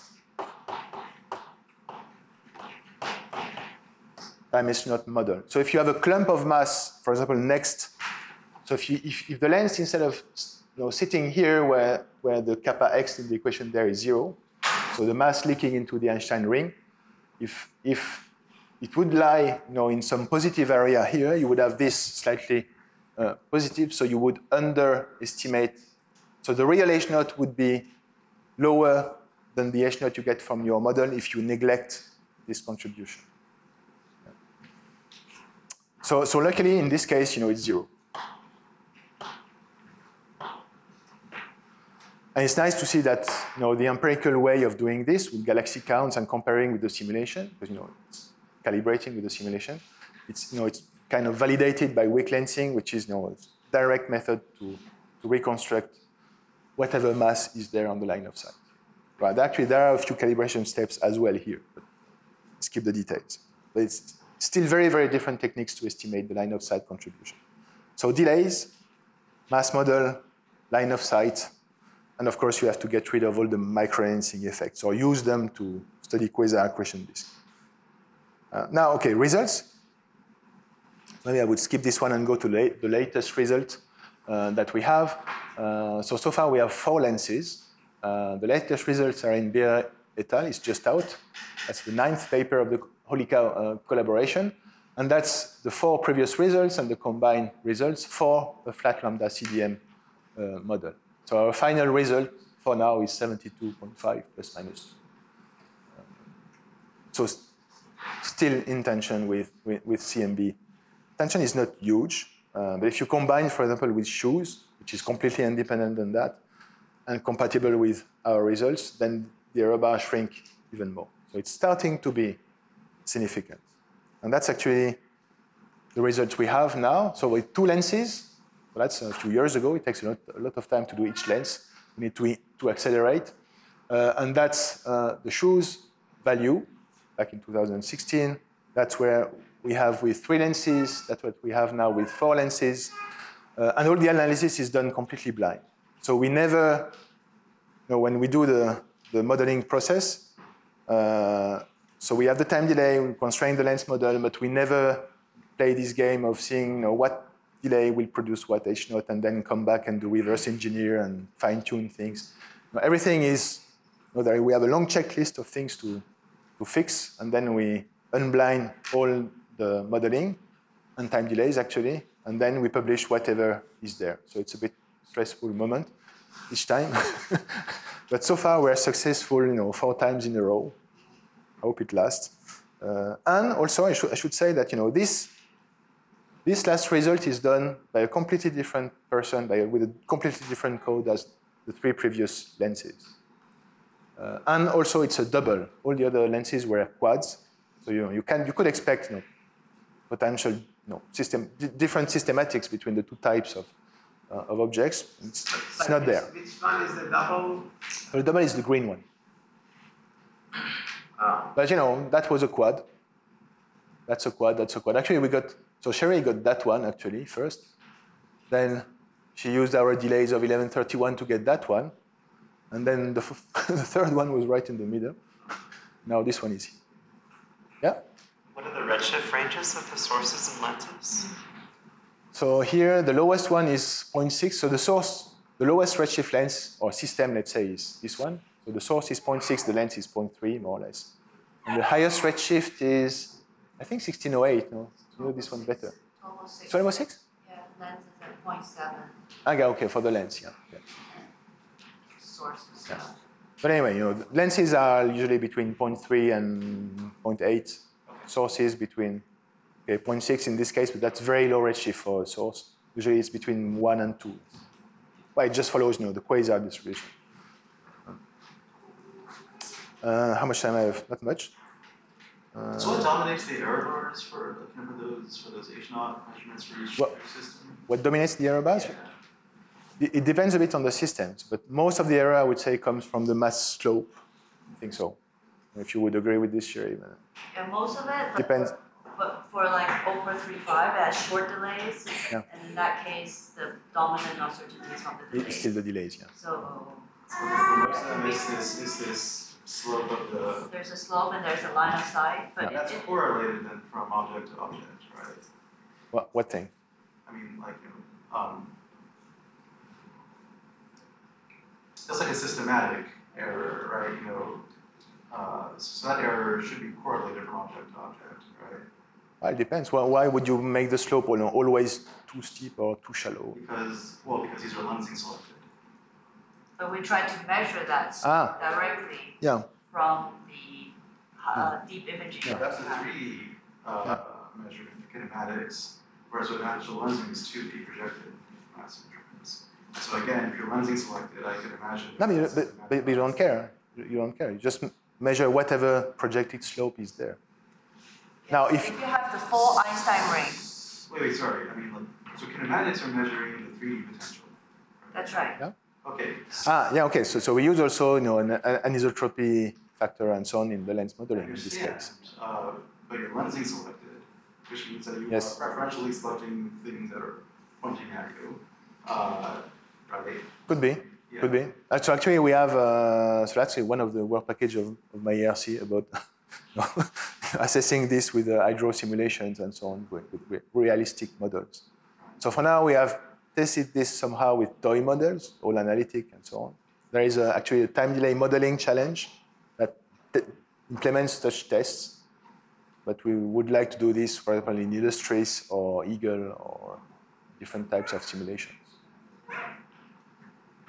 time H0 model. So if you have a clump of mass, for example, next, so if the lens, instead of sitting here where the kappa x in the equation there is 0, so the mass leaking into the Einstein ring, if it would lie in some positive area here, you would have this slightly positive, so you would underestimate. So the real H0 would be lower than the H0 you get from your model if you neglect this contribution. So luckily, in this case, it's 0. And it's nice to see that the empirical way of doing this with galaxy counts and comparing with the simulation, because it's calibrating with the simulation. It's kind of validated by weak lensing, which is a direct method to reconstruct whatever mass is there on the line of sight. Right? Actually, there are a few calibration steps as well here, but skip the details. But it's still very, very different techniques to estimate the line of sight contribution. So delays, mass model, line of sight, and of course you have to get rid of all the microlensing effects or use them to study quasar accretion disk. Now, okay, results. Maybe I would skip this one and go to the latest result that we have. So far we have 4 lenses. The latest results are in Beer et al. It's just out. That's the 9th paper of the Holy Cow collaboration. And that's the 4 previous results and the combined results for a flat lambda CDM model. So our final result for now is 72.5 plus minus 2. So still in tension with CMB. Tension is not huge, but if you combine, for example, with shoes, which is completely independent on that, and compatible with our results, then the error bar shrink even more. So it's starting to be significant. And that's actually the results we have now. So with 2 lenses, well, that's a few years ago. It takes a lot of time to do each lens. We need to accelerate. And that's the shoes value back in 2016. That's where we have with 3 lenses. That's what we have now with 4 lenses. And all the analysis is done completely blind. So we never, when we do the modeling process, so we have the time delay, we constrain the lens model, but we never play this game of seeing what delay will produce what H0 and then come back and do reverse engineer and fine tune things. Everything is, we have a long checklist of things to fix, and then we unblind all the modeling and time delays actually, and then we publish whatever is there. So it's a bit stressful moment each time. But so far we're successful 4 times in a row. I hope it lasts. And also I should say that this last result is done by a completely different person with a completely different code as the 3 previous lenses. And also it's a double. All the other lenses were quads. So you could expect potential different systematics between the 2 types of objects. It's not there. Which one is the double? The double is the green one. But that was a quad. That's a quad, that's a quad. Actually, so Sherry got that one actually first. Then she used our delays of 1131 to get that one. And then the 3rd one was right in the middle. Now this one is here. Yeah? What are the redshift ranges of the sources and lenses? So here, the lowest one is 0.6. So the lowest redshift lens or system, let's say, is this one. So the source is 0.6, the lens is 0.3, more or less. And the highest redshift is, I think, 1608. No, you know this one better. Almost 6. So almost 6? Yeah, lens is at 0.7. Okay, for the lens, yeah. Sources. Yeah. But anyway, lenses are usually between 0.3 and 0.8. Sources between 0.6 in this case, but that's very low redshift for a source. Usually it's between 1 and 2. Well, it just follows the quasar distribution. How much time I have? Not much. So what dominates the error bars for those H0 measurements for each system? What dominates the error bars? Yeah. It depends a bit on the systems, but most of the error I would say comes from the mass slope. I think so. If you would agree with this, Sherry. Yeah, most of it. Depends. But for like over 3.5, it has short delays. Yeah. And in that case, the dominant uncertainty is not the delays. It's still the delays, yeah. So Most of them is this slope of the. there's a slope and there's a line of sight, but That's correlated then from object to object, right? What thing? I mean, that's like a systematic error, right? So that error should be correlated from object to object, right? Well, it depends. Why would you make the slope always too steep or too shallow? Because these are lensing selected. But we try to measure that directly from the deep imaging. Yeah, that's the 3D measurement, the kinematics, whereas what matters for lensing is 2D projected mass measurements. So again, if you're lensing selected, I could imagine. No, but you don't care. You don't care. You just measure whatever projected slope is there. Yeah, Now, so if you have the full Einstein ring. Wait, sorry. I mean, so kinematics are measuring the 3D potential. Right? That's right. Yeah. Okay. Okay. So we use also an anisotropy factor and so on in the lens modeling in this case. But you're lensing selected, which means that you are preferentially selecting things that are pointing at you. Right? Could be. Yeah. Could be. So actually we have, so that's one of the work package of my ERC about assessing this with hydro simulations and so on, with realistic models. So for now we have tested this somehow with toy models, all analytic and so on. There is actually a time delay modeling challenge that implements such tests, but we would like to do this, for example, in Illustris or Eagle or different types of simulations.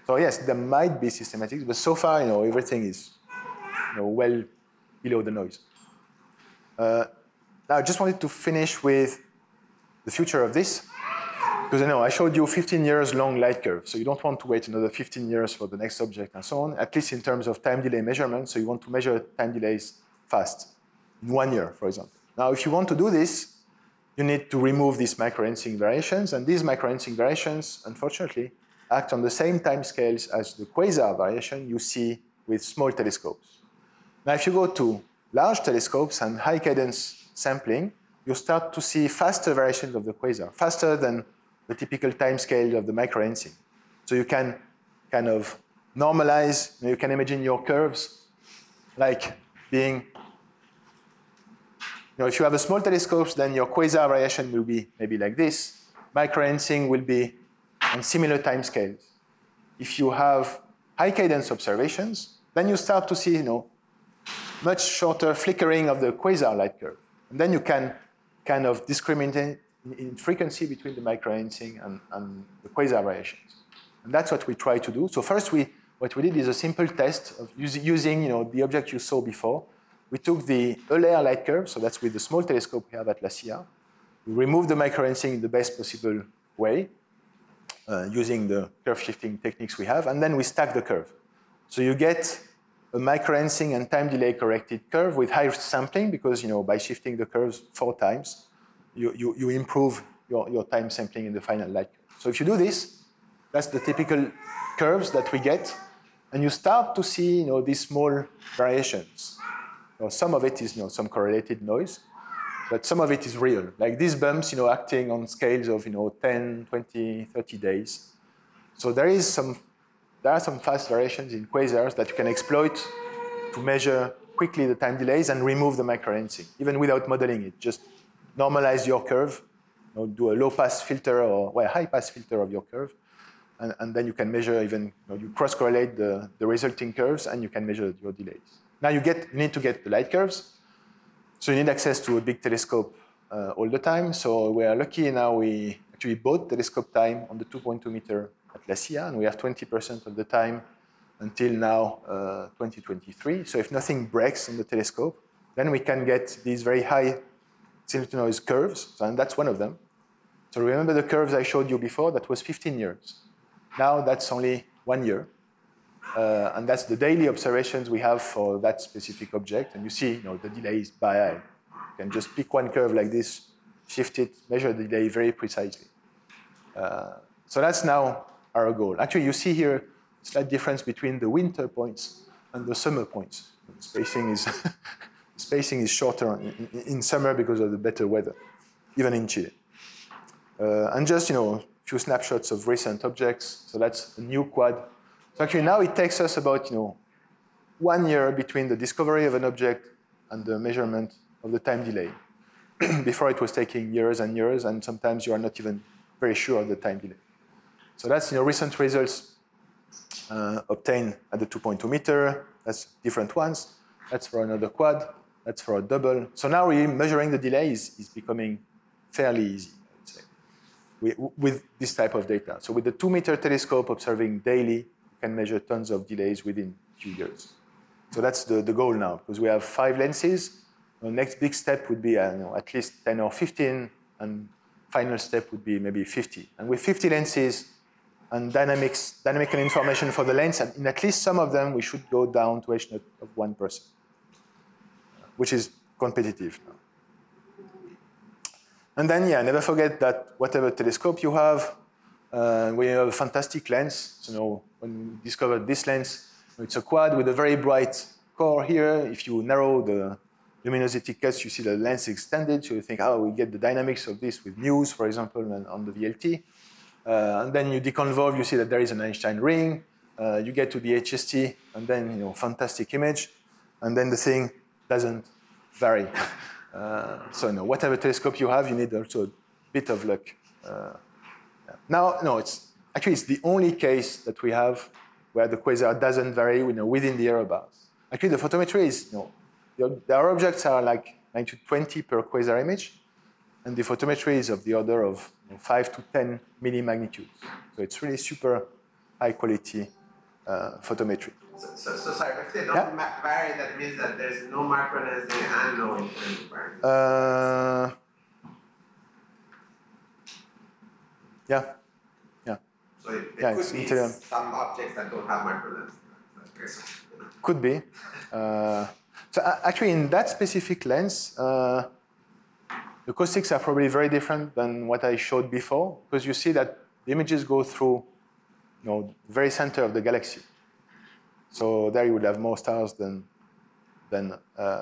So yes, there might be systematics, but so far, everything is, well below the noise. Now, I just wanted to finish with the future of this, because I showed you 15 years long light curve, so you don't want to wait another 15 years for the next object and so on, at least in terms of time delay measurement, so you want to measure time delays fast, in 1 year, for example. Now, if you want to do this, you need to remove these micro-lensing variations, and these micro-lensing variations, unfortunately, act on the same time scales as the quasar variation you see with small telescopes. Now, if you go to large telescopes and high cadence sampling, you start to see faster variations of the quasar, faster than the typical time scale of the micro-lensing. So you can kind of normalize, you can imagine your curves like being, if you have a small telescope, then your quasar variation will be maybe like this. Micro-lensing will be on similar time scales. If you have high cadence observations, then you start to see, much shorter flickering of the quasar light curve. And then you can kind of discriminate in frequency between the micro-lensing and the quasar variations. And that's what we try to do. So first, what we did is a simple test of using the object you saw before. We took the Euler light curve, so that's with the small telescope we have at La Silla. We removed the micro-lensing in the best possible way, using the curve shifting techniques we have, and then we stack the curve. So you get a micro-lensing and time delay corrected curve with high sampling, because by shifting the curves 4 times, you improve your time sampling in the final light curve. So if you do this, that's the typical curves that we get, and you start to see these small variations. Some of it is some correlated noise, but some of it is real. Like these bumps, acting on scales of 10, 20, 30 days. So there are some fast variations in quasars that you can exploit to measure quickly the time delays and remove the micro-lensing, even without modeling it. Just normalize your curve, do a low-pass filter or a high-pass filter of your curve, and then you can measure even, you cross-correlate the resulting curves, and you can measure your delays. Now you need to get the light curves, so you need access to a big telescope all the time. So we are lucky now we actually bought telescope time on the 2.2 meter at La Silla, and we have 20% of the time until now, 2023. So if nothing breaks in the telescope, then we can get these very high signal noise curves, and that's one of them. So remember the curves I showed you before, that was 15 years. Now that's only 1 year. And that's the daily observations we have for that specific object. And you see, the delay is by eye. You can just pick one curve like this, shift it, measure the delay very precisely. So that's now our goal. Actually, you see here a slight difference between the winter points and the summer points. The spacing is shorter in summer because of the better weather, even in Chile. And just, a few snapshots of recent objects. So that's a new quad. So actually now it takes us about 1 year between the discovery of an object and the measurement of the time delay. Before it was taking years and years, and sometimes you are not even very sure of the time delay. So that's recent results obtained at the 2.2 meter. That's different ones. That's for another quad. That's for a double. So now really measuring the delay is becoming fairly easy, I would say, with this type of data. So with the 2 meter telescope observing daily, can measure tons of delays within a few years. So that's the goal now, because we have 5 lenses. The next big step would be at least 10 or 15, and final step would be maybe 50. And with 50 lenses and dynamical information for the lens, in at least some of them, we should go down to H0 of 1%, which is competitive now. And then, never forget that whatever telescope you have, we have a fantastic lens. So when we discovered this lens, it's a quad with a very bright core here. If you narrow the luminosity cuts, you see the lens extended. So you think, we get the dynamics of this with Muse, for example, and on the VLT. And then you deconvolve, you see that there is an Einstein ring. You get to the HST, and then fantastic image. And then the thing doesn't vary. So whatever telescope you have, you need also a bit of luck. Now, it's the only case that we have where the quasar doesn't vary within the error bars. Actually, the photometry is, our objects are like 9 to 20 per quasar image, and the photometry is of the order of 5 to 10 millimagnitudes. So it's really super high-quality photometry. So sorry, if they don't vary, that means that there's no macrolensing and no infinite variance. Yeah. So there could be some objects that don't have macrolensing. Could be. So actually, in that specific lens, the caustics are probably very different than what I showed before, because you see that the images go through, the very center of the galaxy. So there you would have more stars than in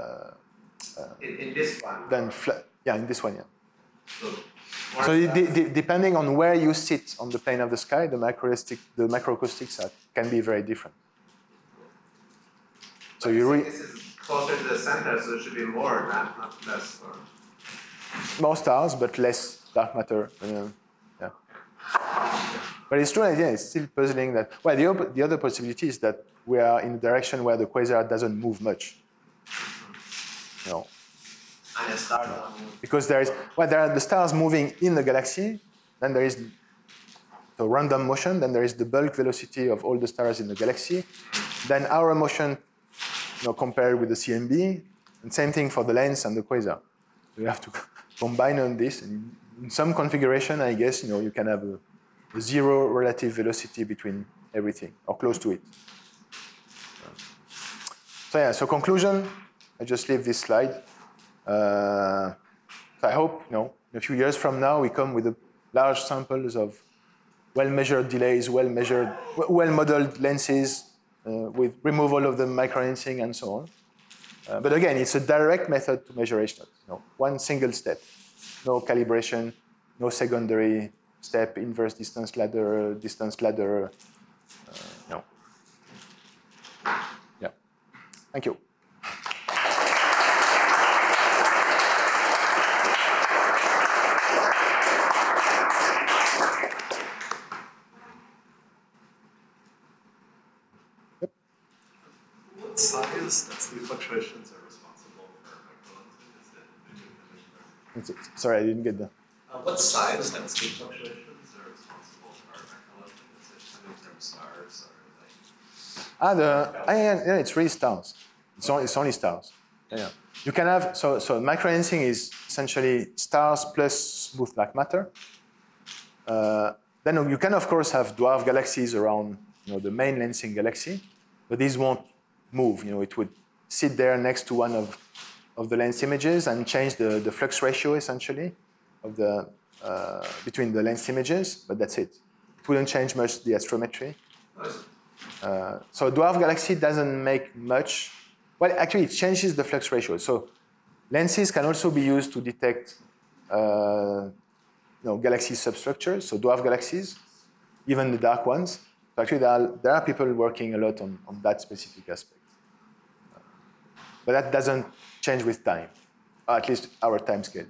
this one. In this one, So depending on where you sit on the plane of the sky, the macroacoustics can be very different. So this is closer to the center, so it should be more, not less. Or... More stars, but less dark matter. But it's true, it's still puzzling that. Well, the other possibility is that we are in a direction where the quasar doesn't move much. And the stars don't move. Because there are the stars moving in the galaxy, then there is the random motion, then there is the bulk velocity of all the stars in the galaxy, then our motion, compared with the CMB, and same thing for the lens and the quasar. So you have to combine on this. And in some configuration, I guess, you can have a zero relative velocity between everything, or close to it. So conclusion, I just leave this slide. So I hope, in a few years from now, we come with large samples of well-measured delays, well-modeled lenses, with removal of the microlensing and so on. But again, it's a direct method to measure H-naught. One single step, no calibration, no secondary step, inverse distance ladder, no. Yeah. Thank you. What size density fluctuations are responsible for microlensing? Sorry, I didn't get that. What size density fluctuations are responsible for microlensing? Is it coming from stars or like? It's really stars. It's only stars. Yeah. You can have so microlensing is essentially stars plus smooth dark matter. Then you can of course have dwarf galaxies around the main lensing galaxy, but these won't move. It would sit there next to one of the lens images and change the flux ratio essentially of the between the lens images, but that's it. It wouldn't change much the astrometry. So a dwarf galaxy doesn't make much. Well, actually, it changes the flux ratio. So lenses can also be used to detect galaxy substructures, so dwarf galaxies, even the dark ones. So actually, there are people working a lot on that specific aspect. But that doesn't change with time, or at least our time scale.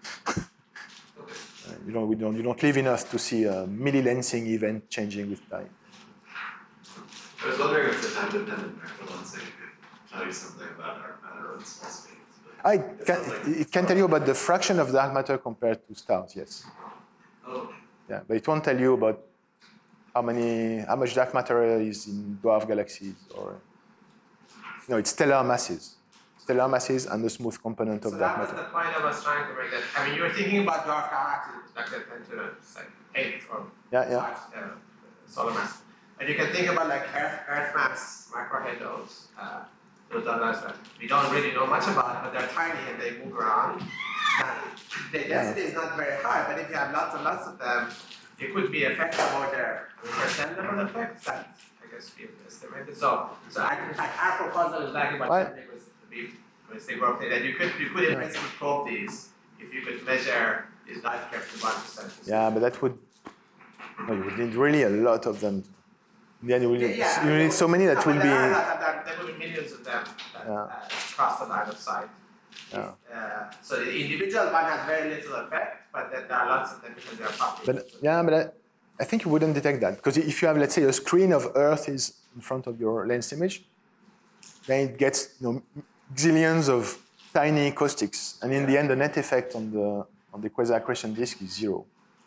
You don't live enough to see a milli-lensing event changing with time. I was wondering if the time-dependent microlensing could tell you something about dark matter and small speeds. It can tell you about the fraction of dark matter compared to stars, yes. Oh. Yeah, but it won't tell you about how much dark matter is in dwarf galaxies, or it's stellar masses and the smooth component of dark matter. So that was the point I was trying to make. That you were thinking about dwarf galaxies, like they tend to hate from solar mass. And you can think about Earth mass microhalos. Those are nice that we don't really know much about, but they're tiny and they move around. The density is not very high, but if you have lots and lots of them, it could be effective over their percent level effects. That I guess we estimated. So I think our proposal is like about 10 that you could in principle probe these if you could measure these light kept to 1%. Yeah, but that would you would need really a lot of them. Then you need so many that will be. There will be millions of them across the line of sight. Yeah. So the individual one has very little effect, but there are lots of them because they are popular. But I think you wouldn't detect that, because if you have, let's say, a screen of Earth is in front of your lens image, then it gets zillions of tiny caustics, and in the end, the net effect on the quasar accretion disk is zero.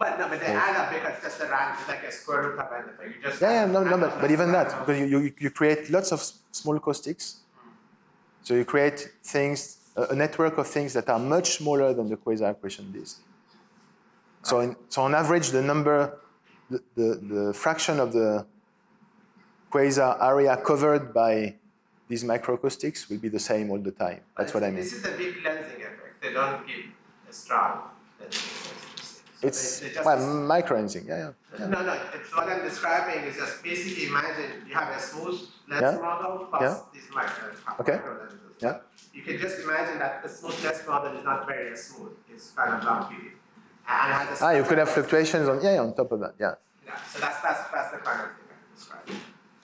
But they add up because just the rank is like a square root of anything. You just but even that, because you create lots of small caustics. So you create things, a network of things that are much smaller than the quasi-accretion disk. So on average, the number, the fraction of the quasar area covered by these microacoustics will be the same all the time. That's what I mean. This is a big lensing effect. They don't give a strong lensing. It's micro-lensing, yeah. No, it's what I'm describing is just basically imagine you have a smooth lens model plus these micro lenses. Yeah. You can just imagine that the smooth lens model is not very smooth. It's kind of lumpy. And you could have fluctuations on top of that, Yeah, so that's the kind of thing I'm describing.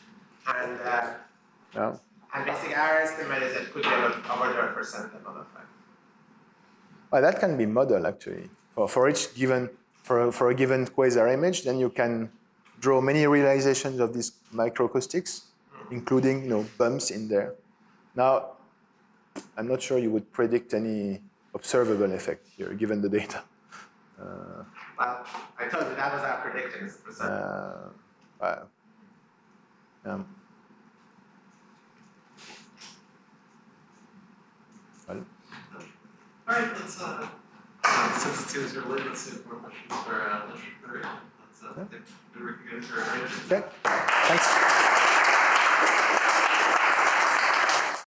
And basic error estimate is it could be over 0.1% level effect. Well, that can be modeled actually. For each given, for a given quasar image, then you can draw many realizations of these microacoustics, including bumps in there. Now, I'm not sure you would predict any observable effect here, given the data. Well, I told you that was our prediction, is percent. Well, all right, let's sensitivities are related. Let's see if more questions for lecture 3. Let's we can go into our Okay, thanks.